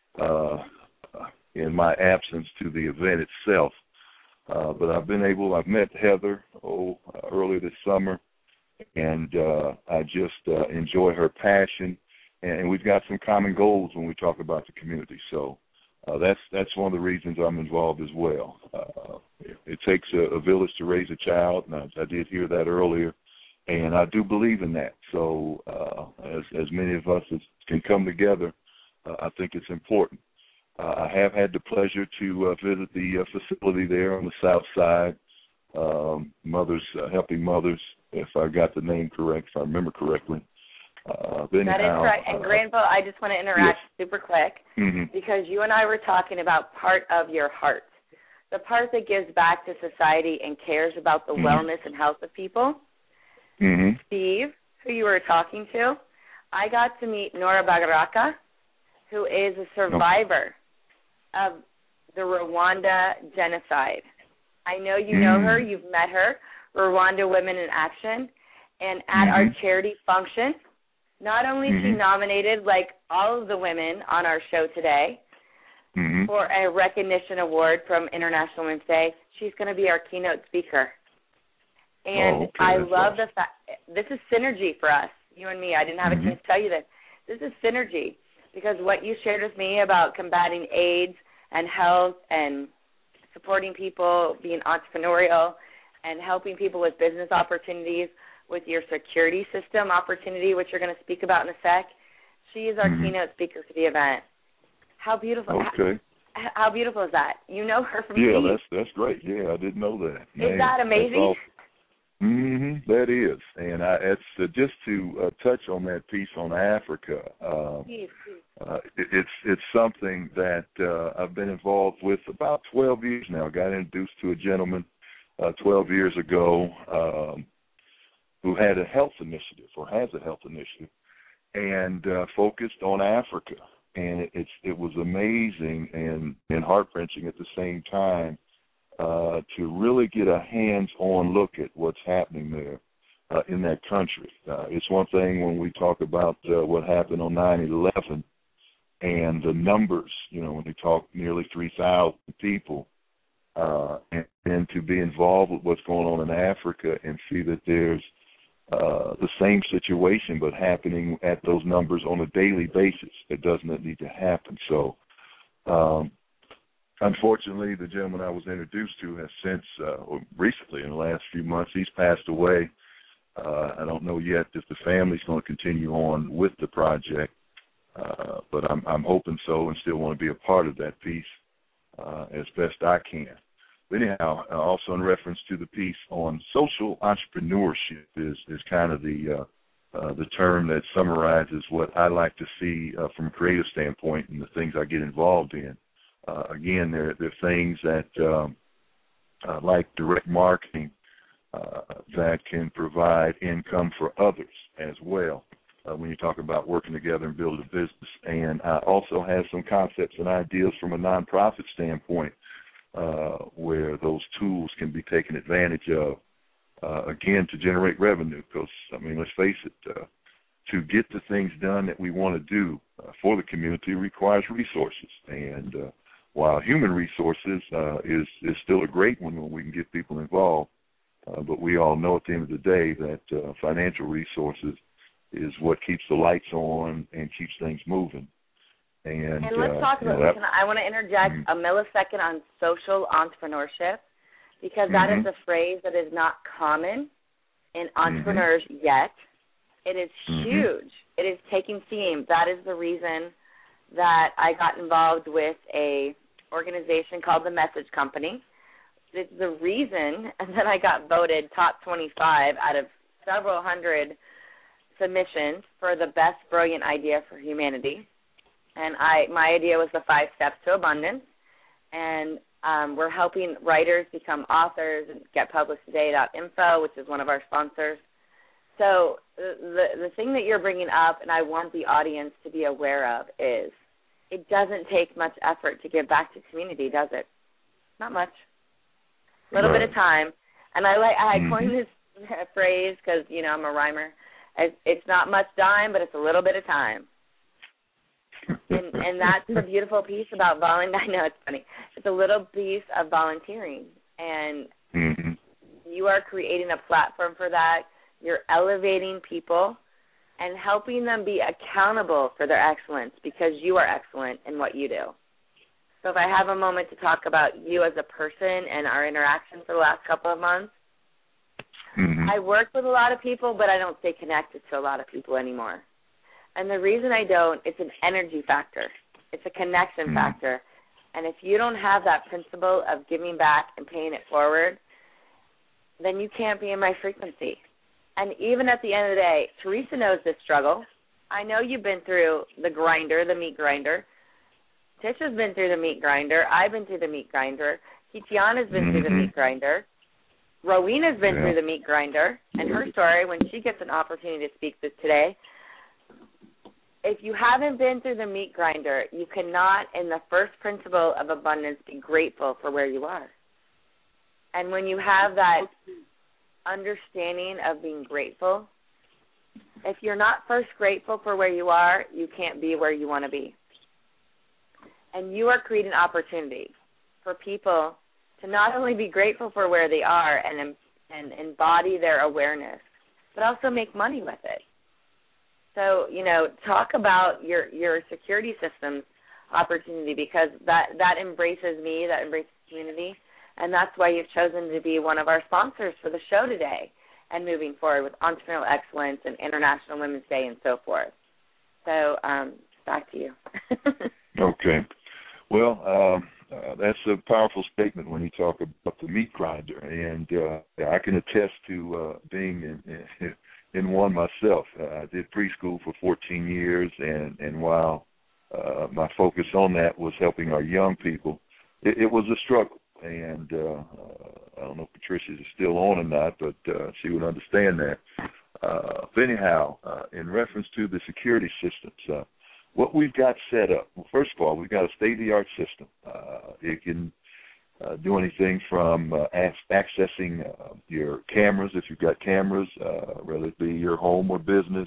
[SPEAKER 8] in my absence to the event itself. But I've met Heather earlier this summer, and I just enjoy her passion, and we've got some common goals when we talk about the community. So that's one of the reasons I'm involved as well. It takes a village to raise a child, and I did hear that earlier, and I do believe in that. So as many of us as can come together, I think it's important. I have had the pleasure to visit the facility there on the south side, Helping Mothers, if I got the name correct, if I remember correctly.
[SPEAKER 2] That is correct. And Granville, I just want to interact super quick because you and I were talking about part of your heart, the part that gives back to society and cares about the wellness and health of people. Steve, who you were talking to, I got to meet Nora Bagaraka, who is a survivor of the Rwanda genocide. I know you know her. You've met her, Rwanda Women in Action. And at our charity function, not only is she nominated, like all of the women on our show today, for a recognition award from International Women's Day, she's going to be our keynote speaker. And I love the fact, this is synergy for us, you and me. I didn't have a chance to tell you this. This is synergy because what you shared with me about combating AIDS and health and supporting people, being entrepreneurial, and helping people with business opportunities, with your security system opportunity, which you're going to speak about in a sec. She is our keynote speaker for the event. How beautiful! How beautiful is that? You know her from TV.
[SPEAKER 8] Yeah, that's great. Yeah, I didn't know that.
[SPEAKER 2] Is that amazing?
[SPEAKER 8] That is, and it's just to touch on that piece on Africa. It's something that I've been involved with about 12 years now. I got introduced to a gentleman 12 years ago who had a health initiative or has a health initiative and focused on Africa. And it was amazing and heart-wrenching at the same time to really get a hands-on look at what's happening there. in that country. It's one thing when we talk about what happened on 9/11 and the numbers, when we talk nearly 3,000 people, and to be involved with what's going on in Africa and see that there's the same situation but happening at those numbers on a daily basis. It does not need to happen. So, unfortunately, the gentleman I was introduced to has since, or recently in the last few months, he's passed away. I don't know yet if the family's going to continue on with the project, but I'm hoping so and still want to be a part of that piece as best I can. But anyhow, also in reference to the piece on social entrepreneurship is kind of the term that summarizes what I like to see from a creative standpoint and the things I get involved in. Again, there are things that like direct marketing that can provide income for others as well when you talk about working together and building a business. And I also have some concepts and ideas from a nonprofit standpoint where those tools can be taken advantage of, again, to generate revenue. Because, let's face it, to get the things done that we want to do for the community requires resources. And while human resources is still a great one when we can get people involved, but we all know at the end of the day that financial resources is what keeps the lights on and keeps things moving. And
[SPEAKER 2] let's talk about that. I want to interject a millisecond on social entrepreneurship, because that is a phrase that is not common in entrepreneurs yet. It is huge. It is taking steam. That is the reason that I got involved with a organization called The Message Company. It's the reason that I got voted top 25 out of several hundred submissions for the best brilliant idea for humanity. And my idea was the 5 steps to abundance. And we're helping writers become authors and get publishtoday.info, which is one of our sponsors. So the thing that you're bringing up, and I want the audience to be aware of, is it doesn't take much effort to give back to community, does it? Not much. A little bit of time. And I coined this phrase because, I'm a rhymer. It's not much dime, but it's a little bit of time. And that's the beautiful piece about volunteering. I know it's funny. It's a little piece of volunteering. And you are creating a platform for that. You're elevating people and helping them be accountable for their excellence, because you are excellent in what you do. So if I have a moment to talk about you as a person and our interaction for the last couple of months, I work with a lot of people, but I don't stay connected to a lot of people anymore. And the reason I don't, it's an energy factor. It's a connection factor. And if you don't have that principle of giving back and paying it forward, then you can't be in my frequency. And even at the end of the day, Teresa knows this struggle. I know you've been through the grinder, the meat grinder. Tisha's been through the meat grinder. I've been through the meat grinder. Kitiana's been through the meat grinder. Rowena's been through the meat grinder. And her story, when she gets an opportunity to speak this today, if you haven't been through the meat grinder, you cannot, in the first principle of abundance, be grateful for where you are. And when you have that understanding of being grateful, if you're not first grateful for where you are, you can't be where you want to be. And you are creating opportunity for people to not only be grateful for where they are and embody their awareness, but also make money with it. So, talk about your security systems opportunity, because that embraces me, that embraces community, and that's why you've chosen to be one of our sponsors for the show today and moving forward with Entrepreneurial Excellence and International Women's Day and so forth. So, back to you.
[SPEAKER 8] Okay. Well, that's a powerful statement when you talk about the meat grinder, and I can attest to being in one myself. I did preschool for 14 years, and while my focus on that was helping our young people, it was a struggle. And I don't know if Patricia is still on or not, but she would understand that. But anyhow, in reference to the security systems, what we've got set up, well, first of all, we've got a state-of-the-art system. It can do anything from accessing your cameras, if you've got cameras, whether it be your home or business,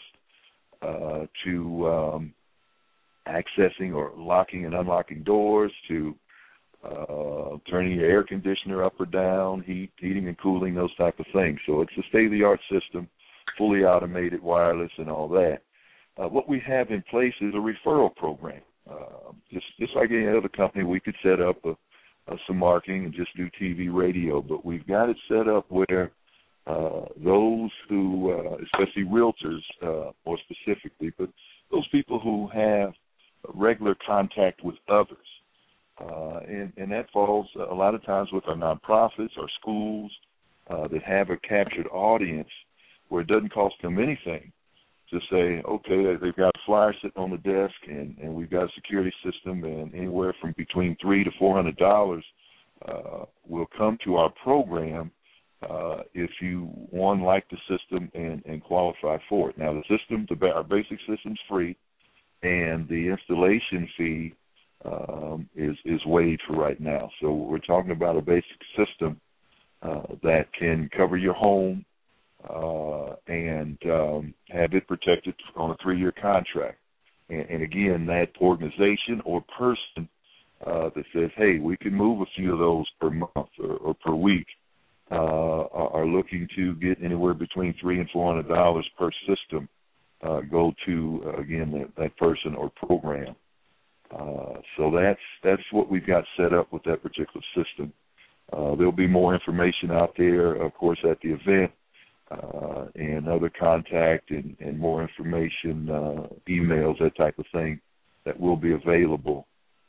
[SPEAKER 8] to accessing or locking and unlocking doors, to turning your air conditioner up or down, heating and cooling, those type of things. So it's a state-of-the-art system, fully automated, wireless, and all that. What we have in place is a referral program. Just like any other company, we could set up some marketing and just do TV, radio, but we've got it set up where those who, especially realtors more specifically, but those people who have regular contact with others, and that falls a lot of times with our nonprofits, our schools that have a captured audience where it doesn't cost them anything to say, okay, they've got a flyer sitting on the desk, and we've got a security system, and anywhere from between $300 to $400 will come to our program if you, one, like the system and qualify for it. Now, the system, our basic system's free, and the installation fee is waived for right now. So we're talking about a basic system that can cover your home and have it protected on a 3-year contract. And again, that organization or person that says, hey, we can move a few of those per month or per week are looking to get anywhere between $300 and $400 per system go to, again, that person or program. So that's what we've got set up with that particular system. There'll be more information out there, of course, at the event, and other contact and more information, emails, that type of thing, that will be available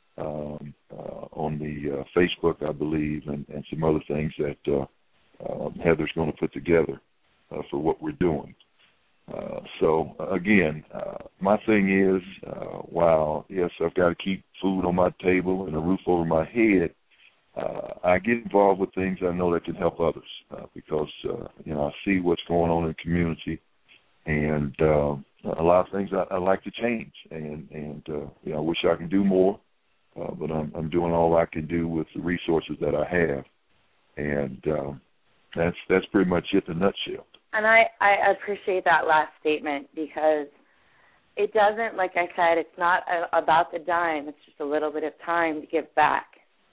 [SPEAKER 8] on the Facebook, I believe, and some other things that Heather's going to put together for what we're doing. So, again, my thing is, while, yes, I've got to keep food on my table and a roof over my head, I get involved with things I know that can help others because, I see what's going on in the community, and a lot of things I like to change, and I wish I could do more, but I'm doing all I can do with the resources that I have, and that's pretty much it in a nutshell.
[SPEAKER 2] And I appreciate that last statement because it doesn't, like I said, it's not about the dime. It's just a little bit of time to give back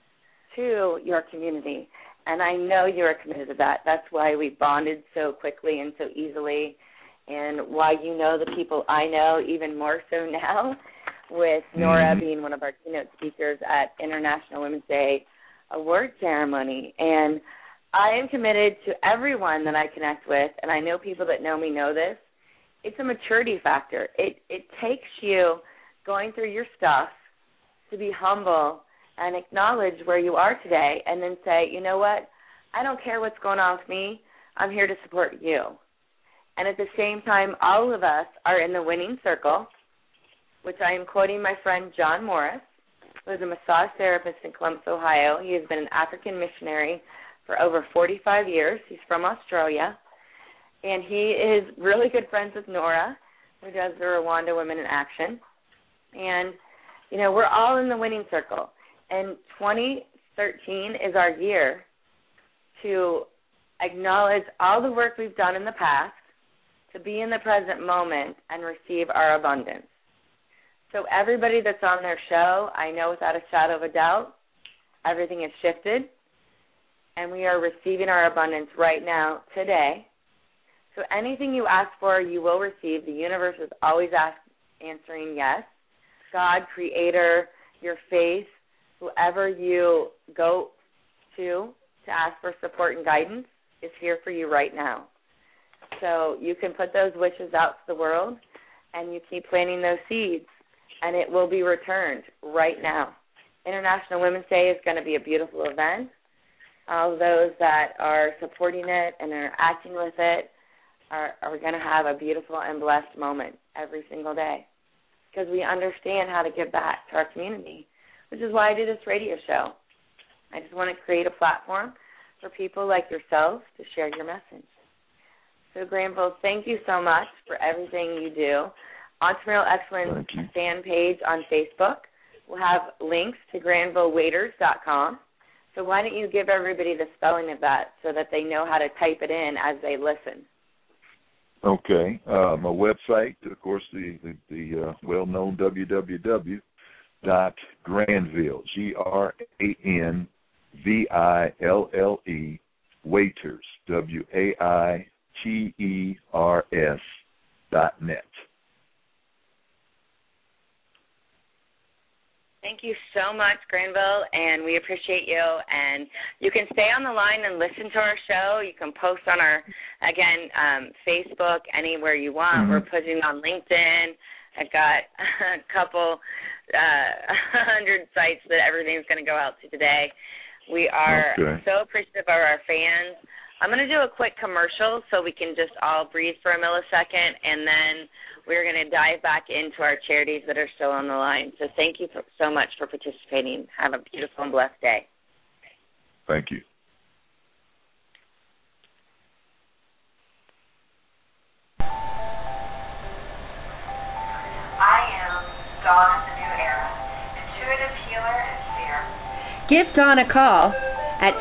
[SPEAKER 2] to your community. And I know you're committed to that. That's why we bonded so quickly and so easily, and why you know the people I know even more so now, with Nora being one of our keynote speakers at International Women's Day award ceremony. And I am committed to everyone that I connect with, and I know people that know me know this. It's a maturity factor. It takes you going through your stuff to be humble and acknowledge where you are today, and then say, you know what, I don't care what's going on with me. I'm here to support you. And at the same time, all of us are in the winning circle, which I am quoting my friend John Morris, who is a massage therapist in Columbus, Ohio. He has been an African missionary for over 45 years. He's from Australia, and he is really good friends with Nora, who does the Rwanda Women in Action. And, we're all in the winning circle. And 2013 is our year to acknowledge all the work we've done in the past, to be in the present moment and receive our abundance. So everybody that's on their show, I know without a shadow of a doubt, everything has shifted, and we are receiving our abundance right now, today. So anything you ask for, you will receive. The universe is always answering yes. God, Creator, your faith, whoever you go to ask for support and guidance is here for you right now. So you can put those wishes out to the world, and you keep planting those seeds, and it will be returned right now. International Women's Day is going to be a beautiful event. All those that are supporting it and are acting with it are going to have a beautiful and blessed moment every single day, because we understand how to give back to our community, which is why I do this radio show. I just want to create a platform for people like yourselves to share your message. So, Granville, thank you so much for everything you do. Entrepreneurial Excellence fan page on Facebook will have links to GranvilleWaiters.com. So why don't you give everybody the spelling of that so that they know how to type it in as they listen?
[SPEAKER 8] Okay. My website, of course, the well-known www.granville, GRANVILLE, Waiters, WAITERS.net.
[SPEAKER 2] Thank you so much, Granville, and we appreciate you. And you can stay on the line and listen to our show. You can post on our, again, Facebook, anywhere you want. We're putting on LinkedIn. I've got a couple 100 sites that everything's going to go out to today. We are so appreciative of our fans. I'm going to do a quick commercial so we can just all breathe for a millisecond, and then we're going to dive back into our charities that are still on the line. So thank you so much for participating. Have a beautiful and blessed day.
[SPEAKER 8] Thank you.
[SPEAKER 3] I am Dawn of the New Era, intuitive healer and seer.
[SPEAKER 1] Give Dawn a call at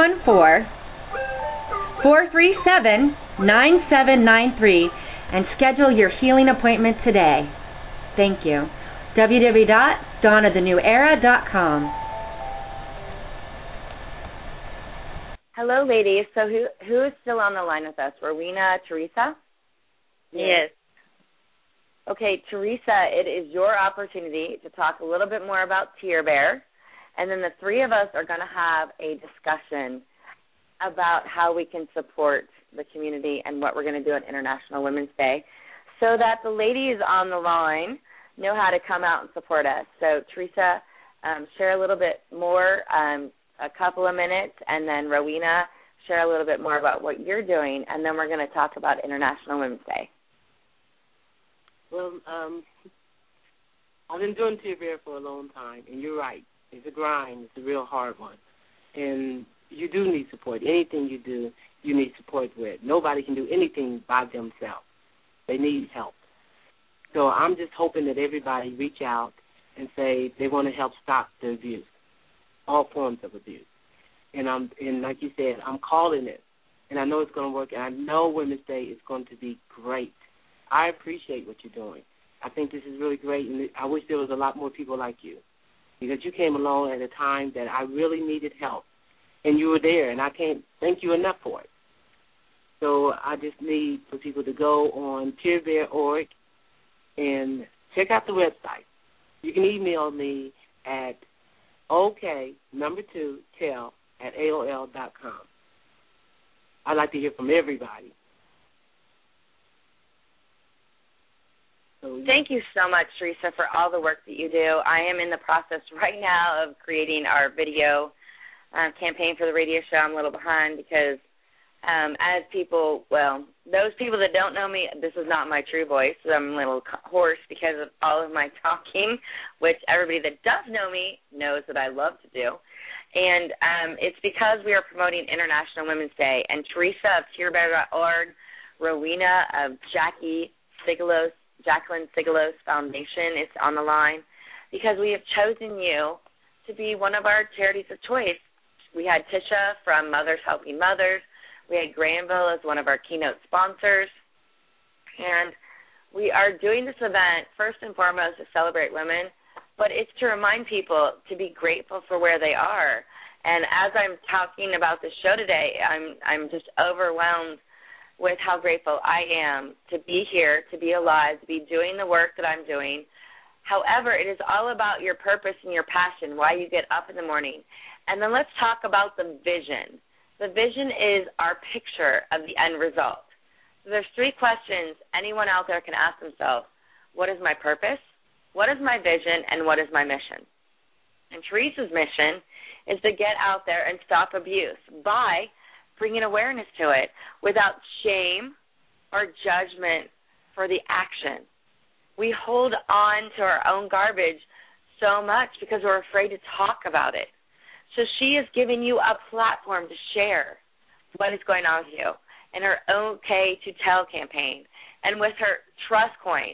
[SPEAKER 1] 614-437-9793 and schedule your healing appointment today. Thank you. www.dawnoftheNewEra.com.
[SPEAKER 2] Hello, ladies. So who is still on the line with us? Rowena, Teresa?
[SPEAKER 4] Yes.
[SPEAKER 2] Okay, Teresa, it is your opportunity to talk a little bit more about Tear Bear, and then the three of us are going to have a discussion about how we can support the community and what we're going to do on International Women's Day so that the ladies on the line know how to come out and support us. So, Teresa, share a little bit more, a couple of minutes, and then Rowena, share a little bit more about what you're doing, and then we're going to talk about International Women's Day.
[SPEAKER 6] Well, I've been doing Tear Bear for a long time, and you're right. It's a grind. It's a real hard one. And you do need support. Anything you do, you need support with. Nobody can do anything by themselves. They need help. So I'm just hoping that everybody reach out and say they want to help stop the abuse, all forms of abuse. And like you said, I'm calling it, and I know it's going to work, and I know Women's Day is going to be great. I appreciate what you're doing. I think this is really great, and I wish there was a lot more people like you, because you came along at a time that I really needed help. And you were there, and I can't thank you enough for it. So I just need for people to go on tearbear.org and check out the website. You can email me at ok2tell@aol.com. I'd like to hear from everybody. So,
[SPEAKER 2] thank you so much, Teresa, for all the work that you do. I am in the process right now of creating our video campaign for the radio show. I'm a little behind because as people, well, those people that don't know me, this is not my true voice. So I'm a little hoarse because of all of my talking, which everybody that does know me knows that I love to do. And it's because we are promoting International Women's Day. And Teresa of tearbear.org, Rowena of Jacqueline Sigalos Foundation is on the line because we have chosen you to be one of our charities of choice. We had Tisha from Mothers Helping Mothers. We had Granville as one of our keynote sponsors. And we are doing this event, first and foremost, to celebrate women, but it's to remind people to be grateful for where they are. And as I'm talking about this show today, I'm just overwhelmed with how grateful I am to be here, to be alive, to be doing the work that I'm doing. However, it is all about your purpose and your passion, why you get up in the morning. And then let's talk about the vision. The vision is our picture of the end result. So there's three questions anyone out there can ask themselves. What is my purpose? What is my vision? And what is my mission? And Teresa's mission is to get out there and stop abuse by bringing awareness to it without shame or judgment for the action. We hold on to our own garbage so much because we're afraid to talk about it. So she is giving you a platform to share what is going on with you in her OK to Tell campaign and with her Trust Coin,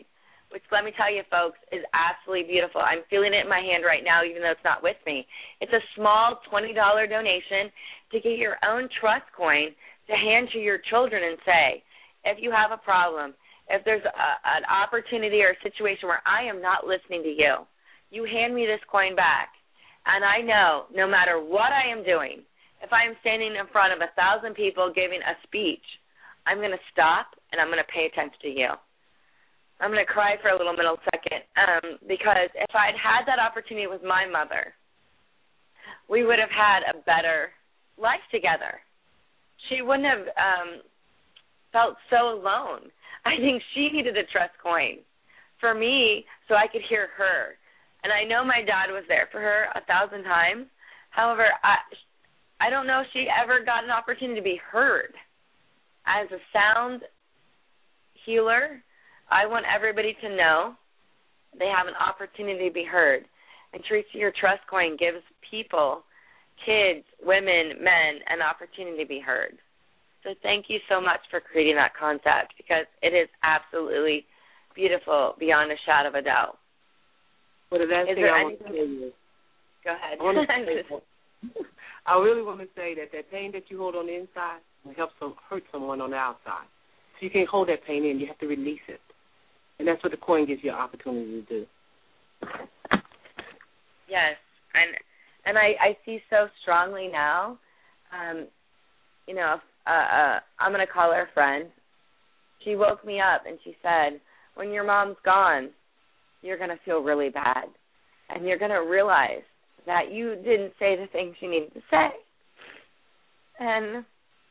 [SPEAKER 2] which let me tell you, folks, is absolutely beautiful. I'm feeling it in my hand right now, even though it's not with me. It's a small $20 donation to get your own trust coin to hand to your children and say, if you have a problem, if there's an opportunity or a situation where I am not listening to you, you hand me this coin back. And I know no matter what I am doing, if I am standing in front of 1,000 people giving a speech, I'm going to stop and I'm going to pay attention to you. I'm going to cry for a little second because if I'd had that opportunity with my mother, we would have had a better life together. She wouldn't have felt so alone. I think she needed a trust coin for me so I could hear her. And I know my dad was there for her 1,000 times. However, I don't know if she ever got an opportunity to be heard. As a sound healer, I want everybody to know they have an opportunity to be heard. And Teresa, your trust coin gives people, kids, women, men, an opportunity to be heard. So thank you so much for creating that concept because it is absolutely beautiful beyond a shadow of a doubt.
[SPEAKER 6] Well, the last thing I want to say is,
[SPEAKER 2] go ahead.
[SPEAKER 6] I really want to say that pain that you hold on the inside will help hurt someone on the outside. So you can't hold that pain in. You have to release it. And that's what the coin gives you an opportunity to do.
[SPEAKER 2] Yes. And I see so strongly now, I'm going to call her a friend. She woke me up and she said, when your mom's gone, you're going to feel really bad. And you're going to realize that you didn't say the things you needed to say. And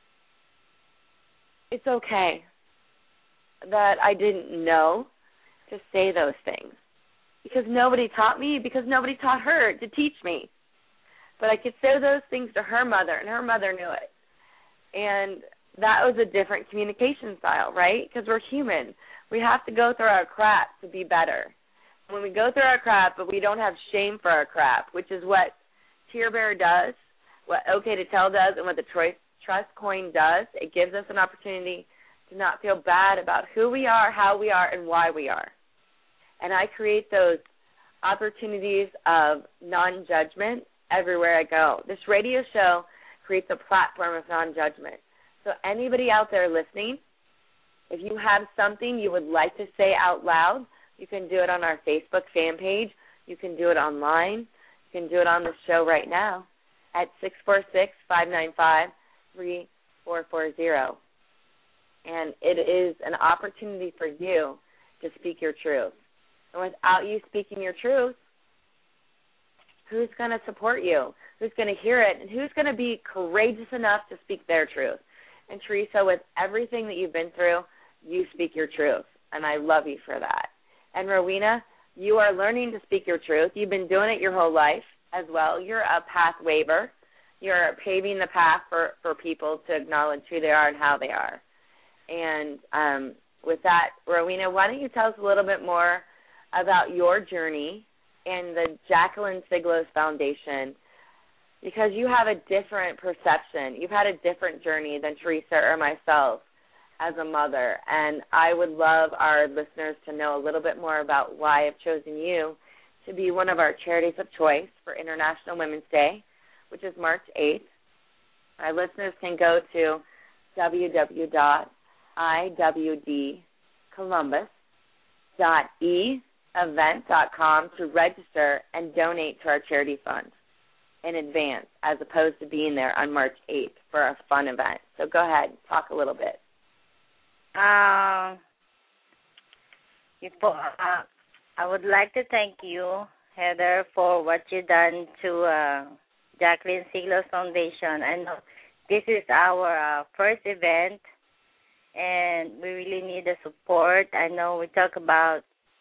[SPEAKER 2] it's okay that I didn't know to say those things because nobody taught me, because nobody taught her to teach me. But I could say those things to her mother, and her mother knew it. And that was a different communication style, right? Because we're human. We have to go through our crap to be better. When we go through our crap, but we don't have shame for our crap, which is what Tear Bear does, what OK to Tell does, and what the Trust Coin does, it gives us an opportunity to not feel bad about who we are, how we are, and why we are. And I create those opportunities of non-judgment everywhere I go. This radio show creates a platform of non-judgment. So anybody out there listening, if you have something you would like to say out loud, you can do it on our Facebook fan page. You can do it online. You can do it on the show right now at 646-595-3440. And it is an opportunity for you to speak your truth. And without you speaking your truth, who's going to support you? Who's going to hear it? And who's going to be courageous enough to speak their truth? And Teresa, with everything that you've been through, you speak your truth. And I love you for that. And Rowena, you are learning to speak your truth. You've been doing it your whole life as well. You're a path waver. You're paving the path for people to acknowledge who they are and how they are. And with that, Rowena, why don't you tell us a little bit more about your journey and the Jacqueline Siglos Foundation, because you have a different perception. You've had a different journey than Teresa or myself as a mother, and I would love our listeners to know a little bit more about why I've chosen you to be one of our charities of choice for International Women's Day, which is March 8th. Our listeners can go to www.iwdcolumbus.event.com to register and donate to our charity fund in advance, as opposed to being there on March 8th for a fun event. So go ahead, talk a little bit.
[SPEAKER 4] I would like to thank you, Heather, for what you've done to Jacqueline Siglos Foundation. I know this is our first event, and we really need the support. I know we talk about,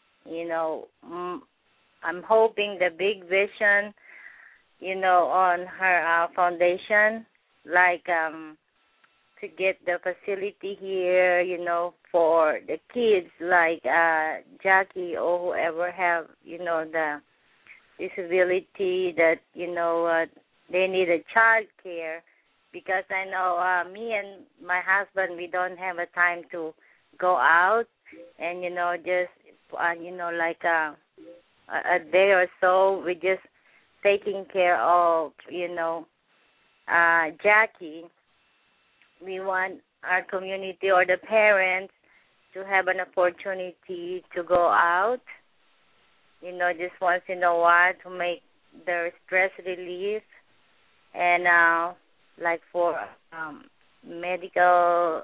[SPEAKER 4] I'm hoping the big vision, on her foundation, like to get the facility here, for the kids like Jackie or whoever have, the disability that, they need a child care, because I know me and my husband, we don't have a time to go out and, just like a day or so. We're just taking care of, Jackie. We want our community or the parents to have an opportunity to go out, just once in a while to make their stress relief. And like for medical,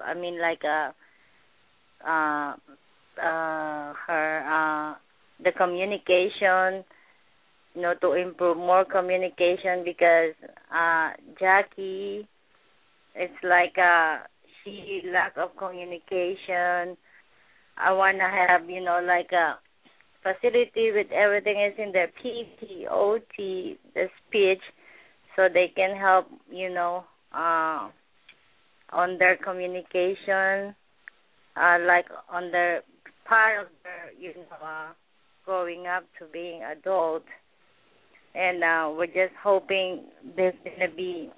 [SPEAKER 4] the communication, to improve more communication, because Jackie, it's like she lack of communication. I want to have, like a facility with everything is in their PT, OT, the speech, so they can help, on their communication, like on their part of their, growing up to being adult. And we're just hoping there's going to be,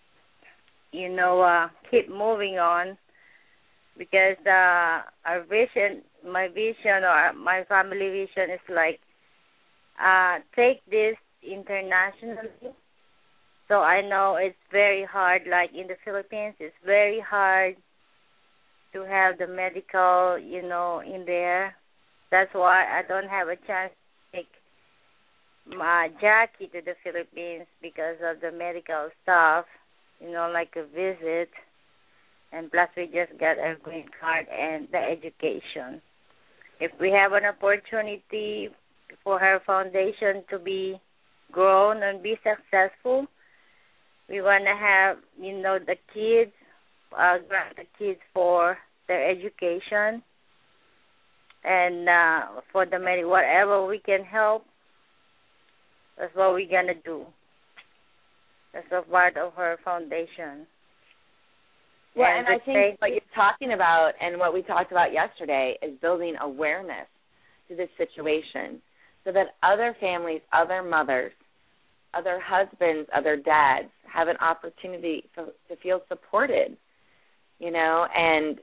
[SPEAKER 4] keep moving on, because our vision, my vision or my family vision is like take this internationally. So I know it's very hard, like in the Philippines, it's very hard to have the medical, in there. That's why I don't have a chance to take my Jackie to the Philippines because of the medical stuff, like a visit. And plus we just got a green card and the education. If we have an opportunity for her foundation to be grown and be successful, we want to have, the kids, grant the kids for their education, and for the whatever we can help, that's what we're going to do. That's a part of her foundation.
[SPEAKER 2] Well, and I think what you're talking about and what we talked about yesterday is building awareness to this situation so that other families, other mothers, other husbands, other dads have an opportunity to feel supported, and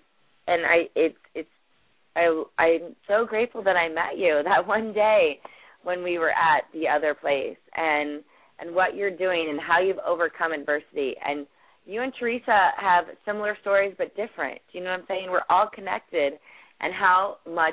[SPEAKER 2] I'm so grateful that I met you that one day when we were at the other place, and what you're doing and how you've overcome adversity. And you and Teresa have similar stories but different. Do you know what I'm saying? We're all connected, and how much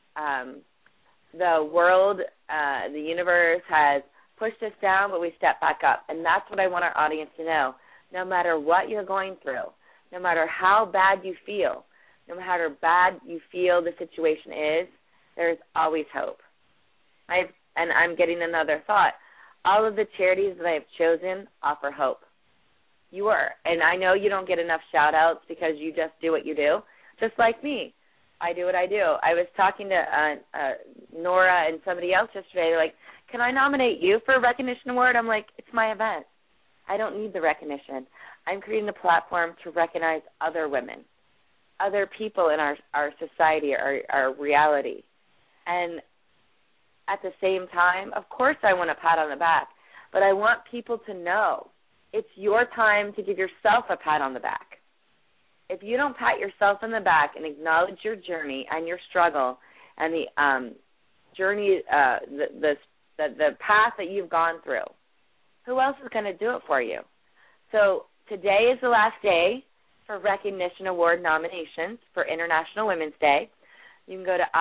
[SPEAKER 2] the world, the universe has pushed us down, but we step back up. And that's what I want our audience to know. No matter what you're going through, no matter how bad you feel, no matter how bad you feel the situation is, there's always hope. I'm getting another thought. All of the charities that I have chosen offer hope. You are. And I know you don't get enough shout-outs because you just do what you do, just like me. I do what I do. I was talking to Nora and somebody else yesterday. They're like, can I nominate you for a recognition award? I'm like, it's my event. I don't need the recognition. I'm creating a platform to recognize other women, other people in our society, our reality. And at the same time, of course I want a pat on the back, but I want people to know it's your time to give yourself a pat on the back. If you don't pat yourself on the back and acknowledge your journey and your struggle and the journey, the path that you've gone through, who else is going to do it for you? So today is the last day for recognition award nominations for International Women's Day. You can go to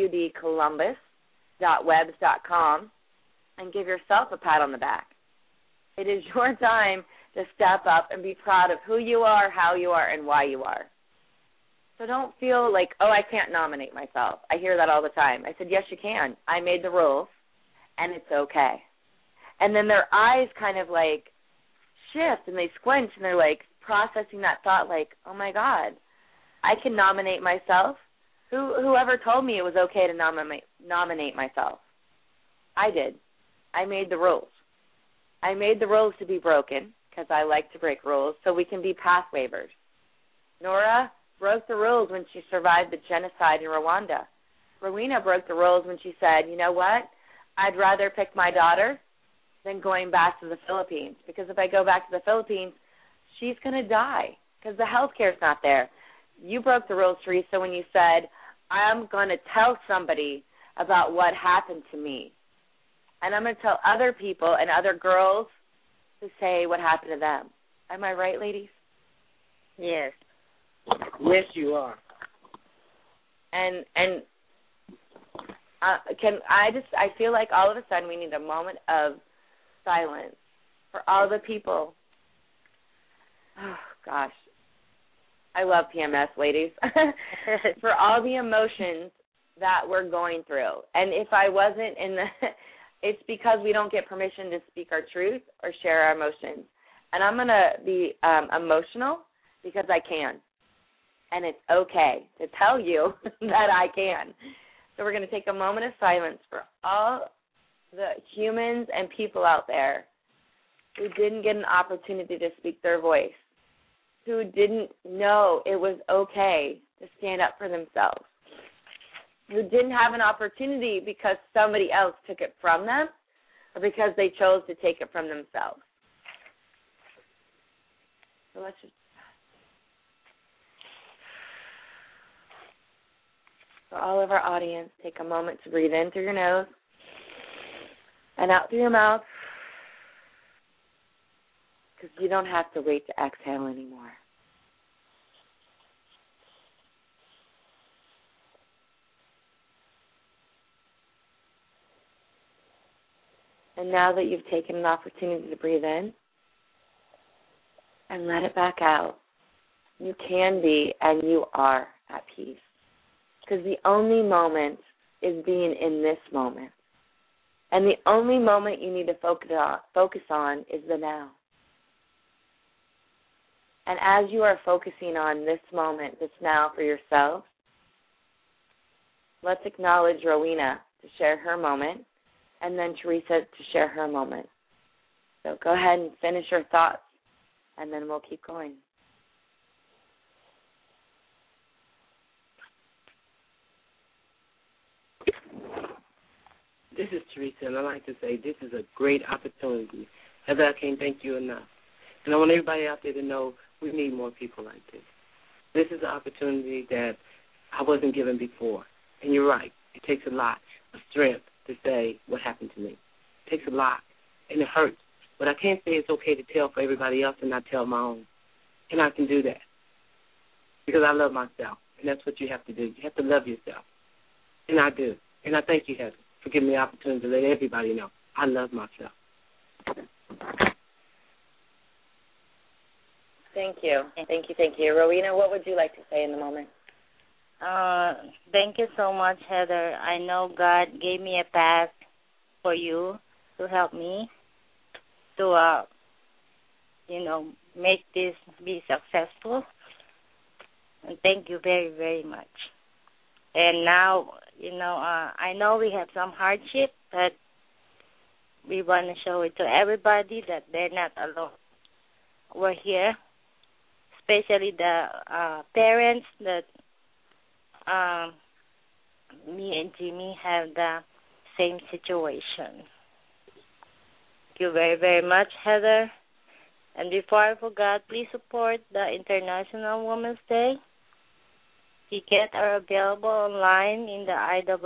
[SPEAKER 2] iwdcolumbus.webs.com and give yourself a pat on the back. It is your time to step up and be proud of who you are, how you are, and why you are. So don't feel like, oh, I can't nominate myself. I hear that all the time. I said, yes, you can. I made the rules, and it's okay. And then their eyes kind of like shift, and they squint, and they're like processing that thought like, oh, my God, I can nominate myself. Whoever told me it was okay to nominate myself? I did. I made the rules. I made the rules to be broken because I like to break rules so we can be path waivers. Nora broke the rules when she survived the genocide in Rwanda. Rowena broke the rules when she said, you know what, I'd rather pick my daughter than going back to the Philippines, because if I go back to the Philippines, she's going to die because the health care's not there. You broke the rules, Teresa, when you said, I'm going to tell somebody about what happened to me. And I'm going to tell other people and other girls to say what happened to them. Am I right, ladies?
[SPEAKER 4] Yes.
[SPEAKER 6] Yes, you are.
[SPEAKER 2] And I feel like all of a sudden we need a moment of silence for all the people. Oh, gosh. I love PMS, ladies. For all the emotions that we're going through. And if I wasn't it's because we don't get permission to speak our truth or share our emotions. And I'm going to be emotional because I can. And it's okay to tell you that I can. So we're going to take a moment of silence for all the humans and people out there who didn't get an opportunity to speak their voice, who didn't know it was okay to stand up for themselves, who didn't have an opportunity because somebody else took it from them or because they chose to take it from themselves. So let's just, for all of our audience, take a moment to breathe in through your nose and out through your mouth, because you don't have to wait to exhale anymore. And now that you've taken an opportunity to breathe in and let it back out, you can be and you are at peace. Because the only moment is being in this moment. And the only moment you need to focus on is the now. And as you are focusing on this moment, this now for yourself, let's acknowledge Rowena to share her moment, and then Teresa to share her moment. So go ahead and finish your thoughts, and then we'll keep going.
[SPEAKER 6] This is Teresa, and I'd like to say this is a great opportunity. Heather, I can't thank you enough. And I want everybody out there to know we need more people like this. This is an opportunity that I wasn't given before. And you're right. It takes a lot of strength to say what happened to me. It takes a lot, and it hurts. But I can't say it's okay to tell for everybody else and not tell my own. And I can do that because I love myself, and that's what you have to do. You have to love yourself. And I do. And I thank you, Heather, for giving me the opportunity to let everybody know I love myself.
[SPEAKER 2] Thank you. Thank you. Rowena, what would you like to say in the moment?
[SPEAKER 4] Thank you so much, Heather. I know God gave me a path for you to help me to, make this be successful. And thank you very, very much. And now, I know we have some hardship, but we want to show it to everybody that they're not alone. We're here, especially the parents that me and Jimmy have the same situation. Thank you very, very much, Heather. And before I forget, please support the International Women's Day. Tickets are available online in the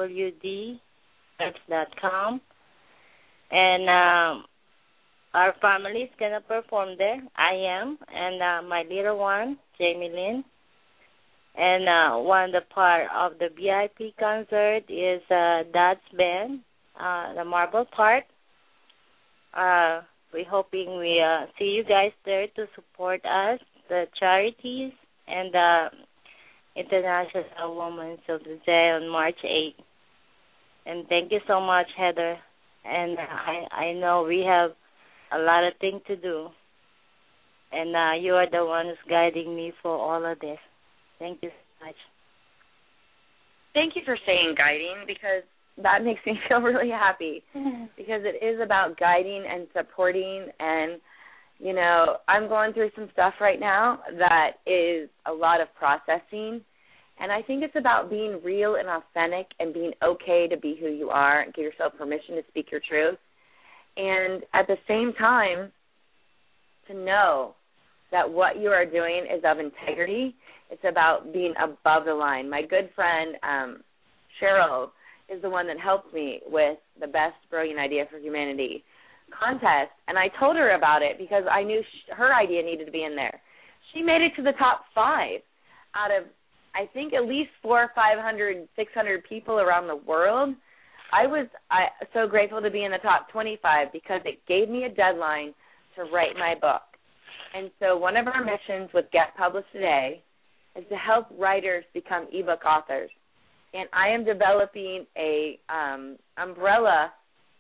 [SPEAKER 4] IWD.com. And our family is going to perform there. I am, and my little one, Jamie Lynn. And one of the part of the VIP concert is Dad's Band, the Marble part. We're hoping we see you guys there to support us, the charities, and the International Women's Day on March 8th. And thank you so much, Heather. And I know we have a lot of things to do. And you are the one who's guiding me for all of this. Thank you so much.
[SPEAKER 2] Thank you for saying guiding, because that makes me feel really happy, because it is about guiding and supporting. And, I'm going through some stuff right now that is a lot of processing. And I think it's about being real and authentic and being okay to be who you are and give yourself permission to speak your truth. And at the same time, to know that what you are doing is of integrity. It's about being above the line. My good friend Cheryl is the one that helped me with the Best Brilliant Idea for Humanity contest, and I told her about it because I knew her idea needed to be in there. She made it to the top 5 out of, I think, at least 400, 500, 600 people around the world. I was so grateful to be in the top 25 because it gave me a deadline to write my book. And so one of our missions with Get Published Today is to help writers become ebook authors. And I am developing a umbrella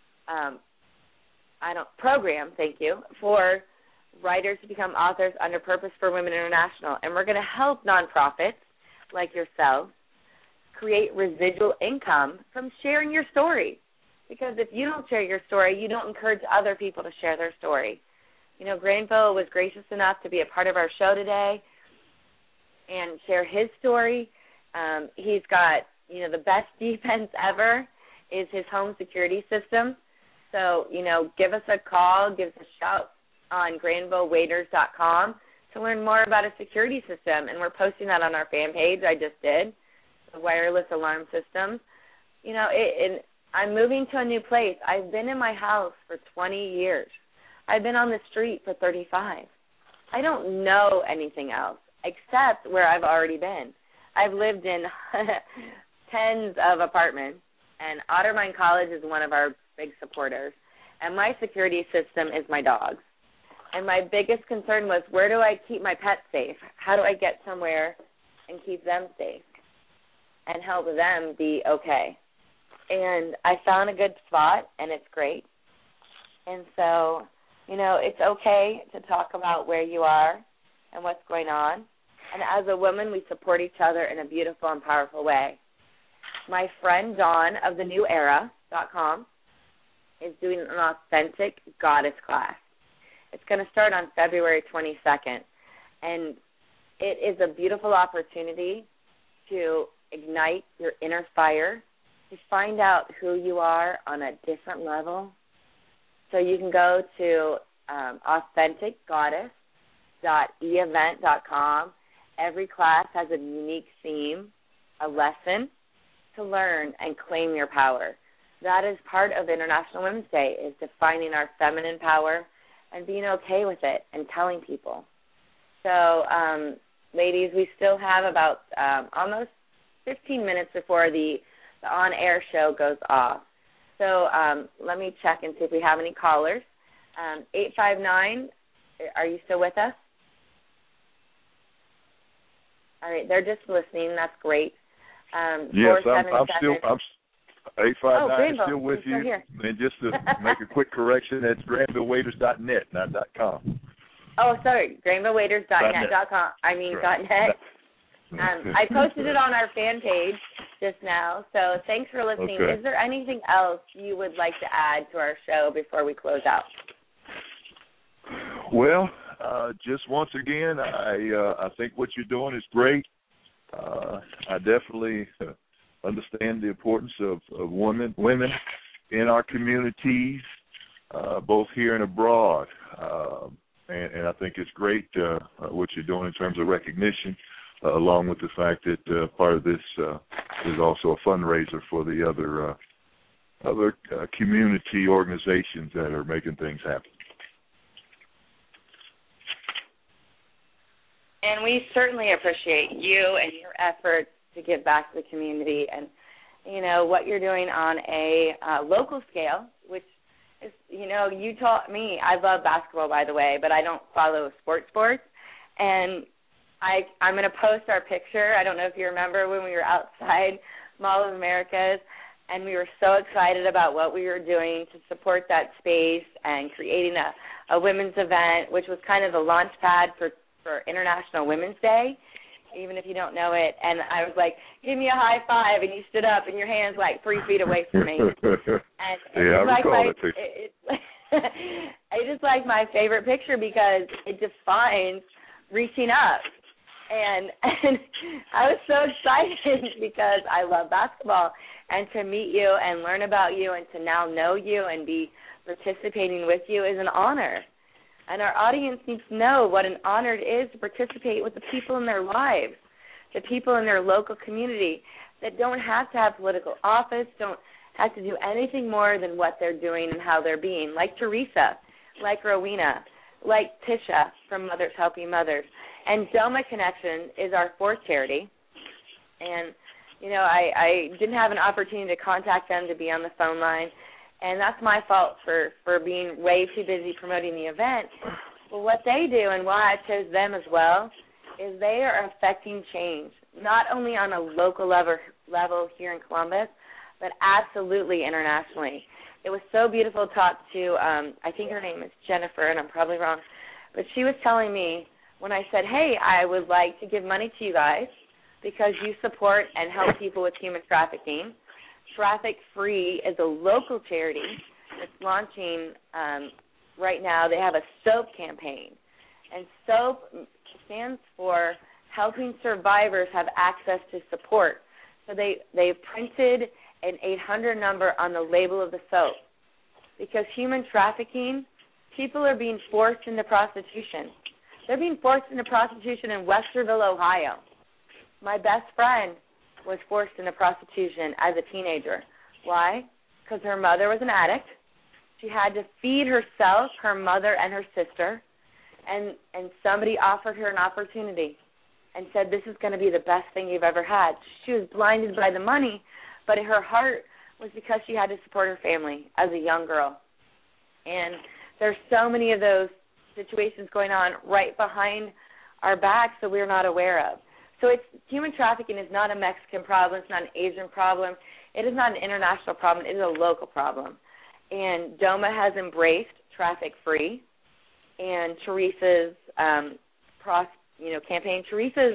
[SPEAKER 2] program, for writers to become authors under Purpose for Women International. And we're going to help nonprofits like yourself create residual income from sharing your story. Because if you don't share your story, you don't encourage other people to share their story. You know, Granville was gracious enough to be a part of our show today and share his story. He's got, the best defense ever is his home security system. So, give us a call, give us a shout on GranvilleWaiters.com to learn more about a security system. And we're posting that on our fan page. I just did, the wireless alarm system. I'm moving to a new place. I've been in my house for 20 years. I've been on the street for 35. I don't know anything else except where I've already been. I've lived in tens of apartments, and Ottermine College is one of our big supporters. And my security system is my dogs. And my biggest concern was, where do I keep my pets safe? How do I get somewhere and keep them safe and help them be okay? And I found a good spot, and it's great. And so, it's okay to talk about where you are and what's going on. And as a woman, we support each other in a beautiful and powerful way. My friend Dawn of thenew-era.com is doing an authentic goddess class. It's going to start on February 22nd. And it is a beautiful opportunity to ignite your inner fire, to find out who you are on a different level. So you can go to authenticgoddess.eevent.com. Every class has a unique theme, a lesson to learn and claim your power. That is part of International Women's Day, is defining our feminine power and being okay with it and telling people. So, ladies, we still have about almost 15 minutes before the on-air show goes off. So let me check and see if we have any callers. 859, are you still with us? All right, they're just listening. That's great.
[SPEAKER 8] Yes, I'm still. 859 is still with you.
[SPEAKER 2] Here.
[SPEAKER 8] And just to make a quick correction, that's GranvilleWaiters.net, not .com.
[SPEAKER 2] Oh, sorry, GranvilleWaiters.net.com. I mean .net. I posted it on our fan page just now, so thanks for listening.
[SPEAKER 8] Okay.
[SPEAKER 2] Is there anything else you would like to add to our show before we close out?
[SPEAKER 8] Well, just once again, I think what you're doing is great. I definitely understand the importance of women in our communities, both here and abroad. And I think it's great what you're doing in terms of recognition, along with the fact that part of this is also a fundraiser for the other community organizations that are making things happen.
[SPEAKER 2] And we certainly appreciate you and your efforts to give back to the community, and what you're doing on a local scale, which is, you taught me. I love basketball, by the way, but I don't follow sports, and I'm going to post our picture. I don't know if you remember when we were outside Mall of Americas, and we were so excited about what we were doing to support that space and creating a women's event, which was kind of the launch pad for International Women's Day, even if you don't know it. And I was like, give me a high five, and you stood up, and your hand's like 3 feet away from me. And
[SPEAKER 8] yeah, I recall it.
[SPEAKER 2] It's just like my favorite picture because it defines reaching up. And I was so excited because I love basketball, and to meet you and learn about you and to now know you and be participating with you is an honor. And our audience needs to know what an honor it is to participate with the people in their lives, the people in their local community. that don't have to have political office, don't have to do anything more than what they're doing and how they're being, like Teresa, like Rowena, like Tisha from Mothers Helping Mothers. And Doma Connection is our fourth charity. And, you know, I didn't have an opportunity to contact them to be on the phone line, and that's my fault for being way too busy promoting the event. But what they do, and why I chose them as well, is they are affecting change, not only on a local level here in Columbus, but absolutely internationally. It was so beautiful to talk to, I think her name is Jennifer, and I'm probably wrong, but she was telling me when I said, hey, I would like to give money to you guys because you support and help people with human trafficking. Traffic Free is a local charity that's launching right now. They have a SOAP campaign, and SOAP stands for Helping Survivors Have Access to Support. So they printed an 800 number on the label of the soap because human trafficking, people are being forced into prostitution. They're being forced into prostitution in Westerville, Ohio. My best friend was forced into prostitution as a teenager. Why? Because her mother was an addict. She had to feed herself, her mother, and her sister, and somebody offered her an opportunity and said, this is going to be the best thing you've ever had. She was blinded by the money, but her heart was because she had to support her family as a young girl. And there's so many of those situations going on right behind our backs that we're not aware of. So human trafficking is not a Mexican problem. It's not an Asian problem. It is not an international problem. It is a local problem. And DOMA has embraced Traffic Free, and Teresa's campaign. Teresa's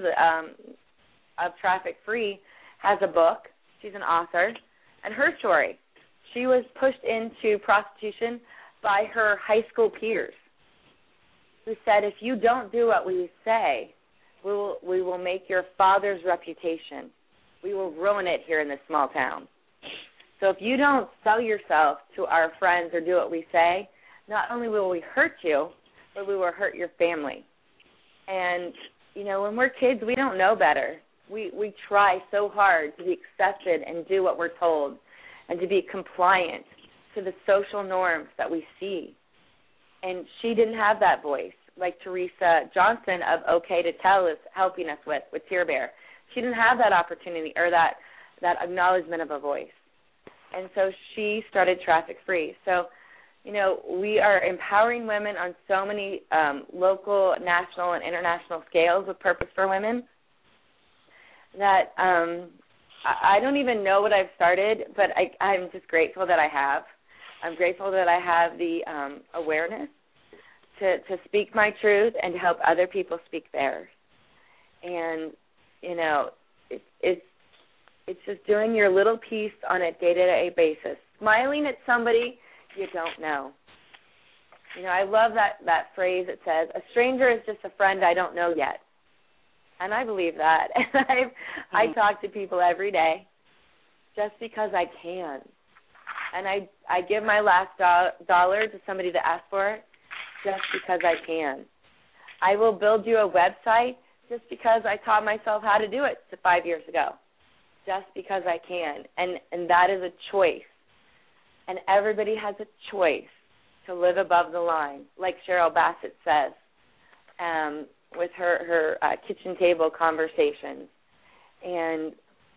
[SPEAKER 2] of Traffic Free has a book. She's an author. And her story, she was pushed into prostitution by her high school peers who said, if you don't do what we say, we will make your father's reputation. We will ruin it here in this small town. So if you don't sell yourself to our friends or do what we say, not only will we hurt you, but we will hurt your family. And, you know, when we're kids, we don't know better. We try so hard to be accepted and do what we're told and to be compliant to the social norms that we see. And she didn't have that voice, like Teresa Johnson of OK to Tell is helping us with Tear Bear. She didn't have that opportunity or that acknowledgement of a voice. And so she started Traffic Free. So, you know, we are empowering women on so many local, national, and international scales with Purpose for Women that I don't even know what I've started, but I'm just grateful that I have. I'm grateful that I have the awareness to speak my truth and to help other people speak theirs. And, you know, it's just doing your little piece on a day-to-day basis. Smiling at somebody you don't know. You know, I love that phrase that says, a stranger is just a friend I don't know yet. And I believe that. And I talk to people every day just because I can. And I give my last dollar to somebody to ask for it just because I can. I will build you a website just because I taught myself how to do it 5 years ago, just because I can. And that is a choice. And everybody has a choice to live above the line, like Cheryl Bassett says with her kitchen table conversations. And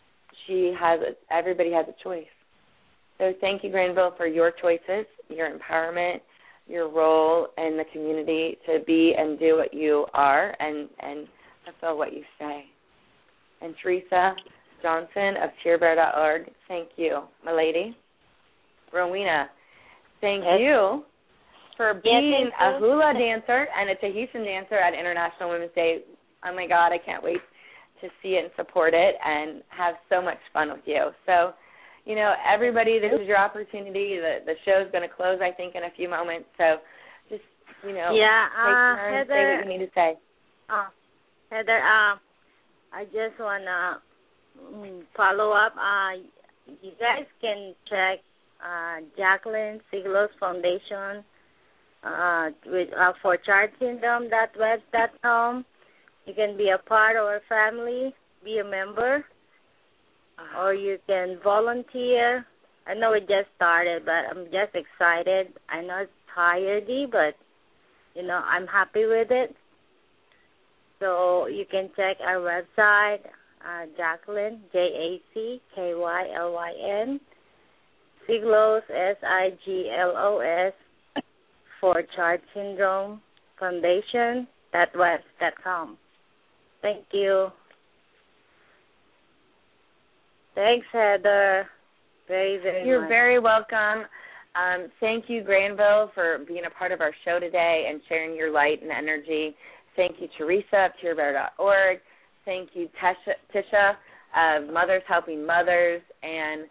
[SPEAKER 2] everybody has a choice. So thank you, Granville, for your choices, your empowerment, your role in the community to be and do what you are and fulfill what you say. And Teresa Johnson of cheerbear.org, thank you, my lady. Rowena, thank you for being a hula dancer and a Tahitian dancer at International Women's Day. Oh, my God, I can't wait to see it and support it and have so much fun with you. So, you know, everybody, this is your opportunity. The show's going to close, I think, in a few moments. So just, you know, take turns, say what you need to say.
[SPEAKER 4] Heather, I just want to follow up. You guys can check Jacqueline Siglos Foundation for ChargedKingdom.webs.com. You can be a part of our family, be a member. or you can volunteer. I know it just started, but I'm just excited. I know it's tiring, but, I'm happy with it. So you can check our website, Jacqueline, JACKYLYN, Siglos, SIGLOS, for Charge Syndrome Foundation.web.com. Thank you. Thanks, Heather. Very, very
[SPEAKER 2] You're
[SPEAKER 4] much.
[SPEAKER 2] very welcome. Thank you, Granville, for being a part of our show today and sharing your light and energy. Thank you, Teresa of TearBear.org. Thank you, Tisha of Mothers Helping Mothers. And,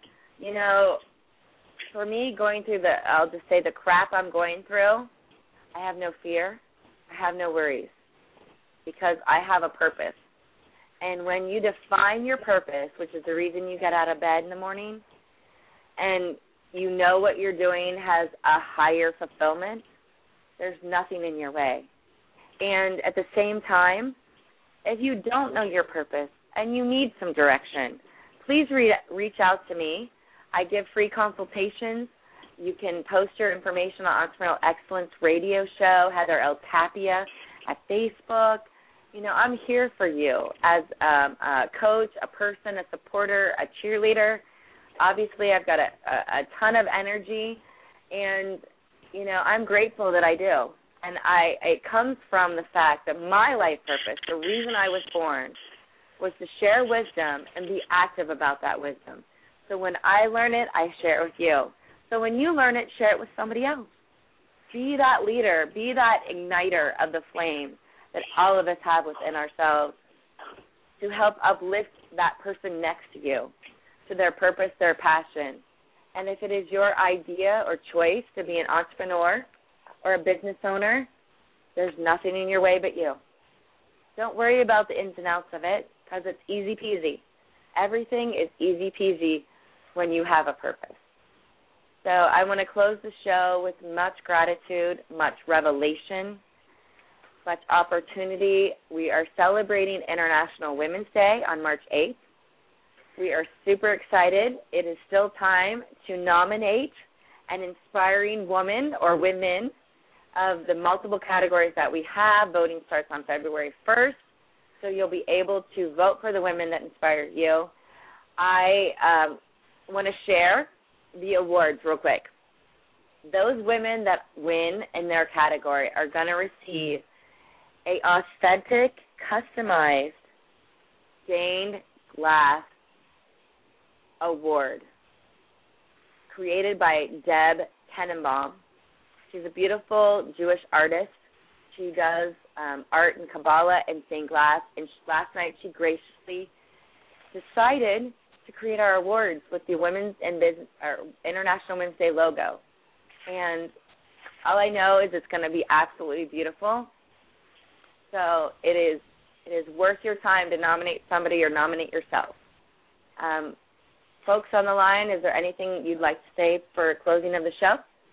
[SPEAKER 2] for me, going through I'll just say the crap I'm going through, I have no fear. I have no worries because I have a purpose. And when you define your purpose, which is the reason you get out of bed in the morning, and you know what you're doing has a higher fulfillment, there's nothing in your way. And at the same time, if you don't know your purpose and you need some direction, please reach out to me. I give free consultations. You can post your information on Entrepreneurial Excellence Radio Show, Heather L. Tapia, at Facebook. I'm here for you as a coach, a person, a supporter, a cheerleader. Obviously, I've got a ton of energy, and, I'm grateful that I do. And it comes from the fact that my life purpose, the reason I was born, was to share wisdom and be active about that wisdom. So when I learn it, I share it with you. So when you learn it, share it with somebody else. Be that leader. Be that igniter of the flame that all of us have within ourselves to help uplift that person next to you to their purpose, their passion. And if it is your idea or choice to be an entrepreneur or a business owner, there's nothing in your way but you. Don't worry about the ins and outs of it because it's easy peasy. Everything is easy peasy when you have a purpose. So I want to close the show with much gratitude, much revelation, much opportunity. We are celebrating International Women's Day on March 8th. We are super excited. It is still time to nominate an inspiring woman or women of the multiple categories that we have. Voting starts on February 1st, so you'll be able to vote for the women that inspire you. I want to share the awards real quick. Those women that win in their category are going to receive a authentic, customized, stained glass award created by Deb Tenenbaum. She's a beautiful Jewish artist. She does art and Kabbalah and stained glass. And last night she graciously decided to create our awards with the Women's and Business, our International Women's Day logo. And all I know is it's going to be absolutely beautiful. So it is worth your time to nominate somebody or nominate yourself. Folks on the line, is there anything you'd like to say for closing of the show?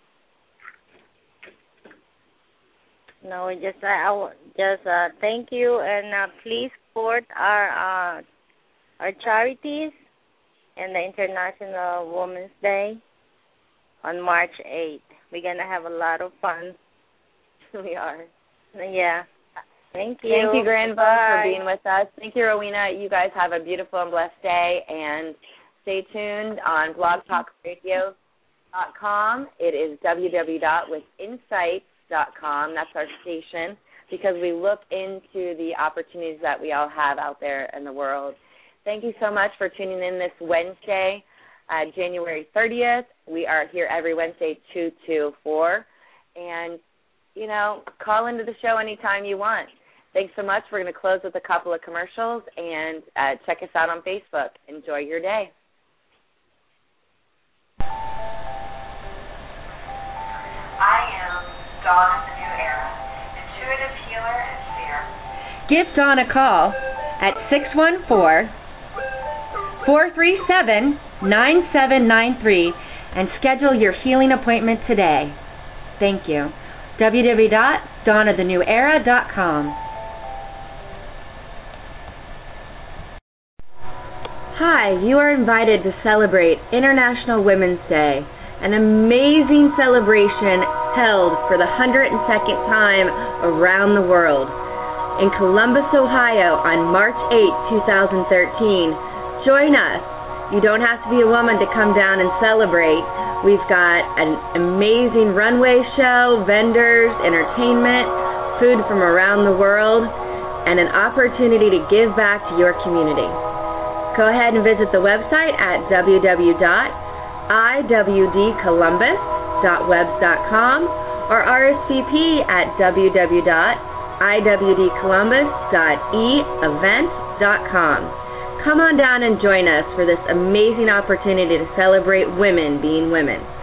[SPEAKER 4] No, just thank you, and please support our charities and the International Women's Day on March 8th. We're going to have a lot of fun.
[SPEAKER 2] We are.
[SPEAKER 4] Yeah. Thank you.
[SPEAKER 2] Thank you, Granville, for being with us. Thank you, Rowena. You guys have a beautiful and blessed day, and stay tuned on blogtalkradio.com. It is www.withinsights.com. That's our station, because we look into the opportunities that we all have out there in the world. Thank you so much for tuning in this Wednesday, January 30th. We are here every Wednesday, 2 to 4. And, call into the show anytime you want. Thanks so much. We're going to close with a couple of commercials, and check us out on Facebook. Enjoy your day.
[SPEAKER 3] I am Dawn of the New Era, intuitive healer and seer.
[SPEAKER 1] Give Dawn a call at 614-437-9793 and schedule your healing appointment today. Thank you. www.dawnofthenew.era.com. Hi, you are invited to celebrate International Women's Day, an amazing celebration held for the 102nd time around the world. In Columbus, Ohio on March 8, 2013. Join us. You don't have to be a woman to come down and celebrate. We've got an amazing runway show, vendors, entertainment, food from around the world, and an opportunity to give back to your community. Go ahead and visit the website at www.iwdcolumbus.webs.com or RSVP at www.iwdcolumbus.event.com. Come on down and join us for this amazing opportunity to celebrate women being women.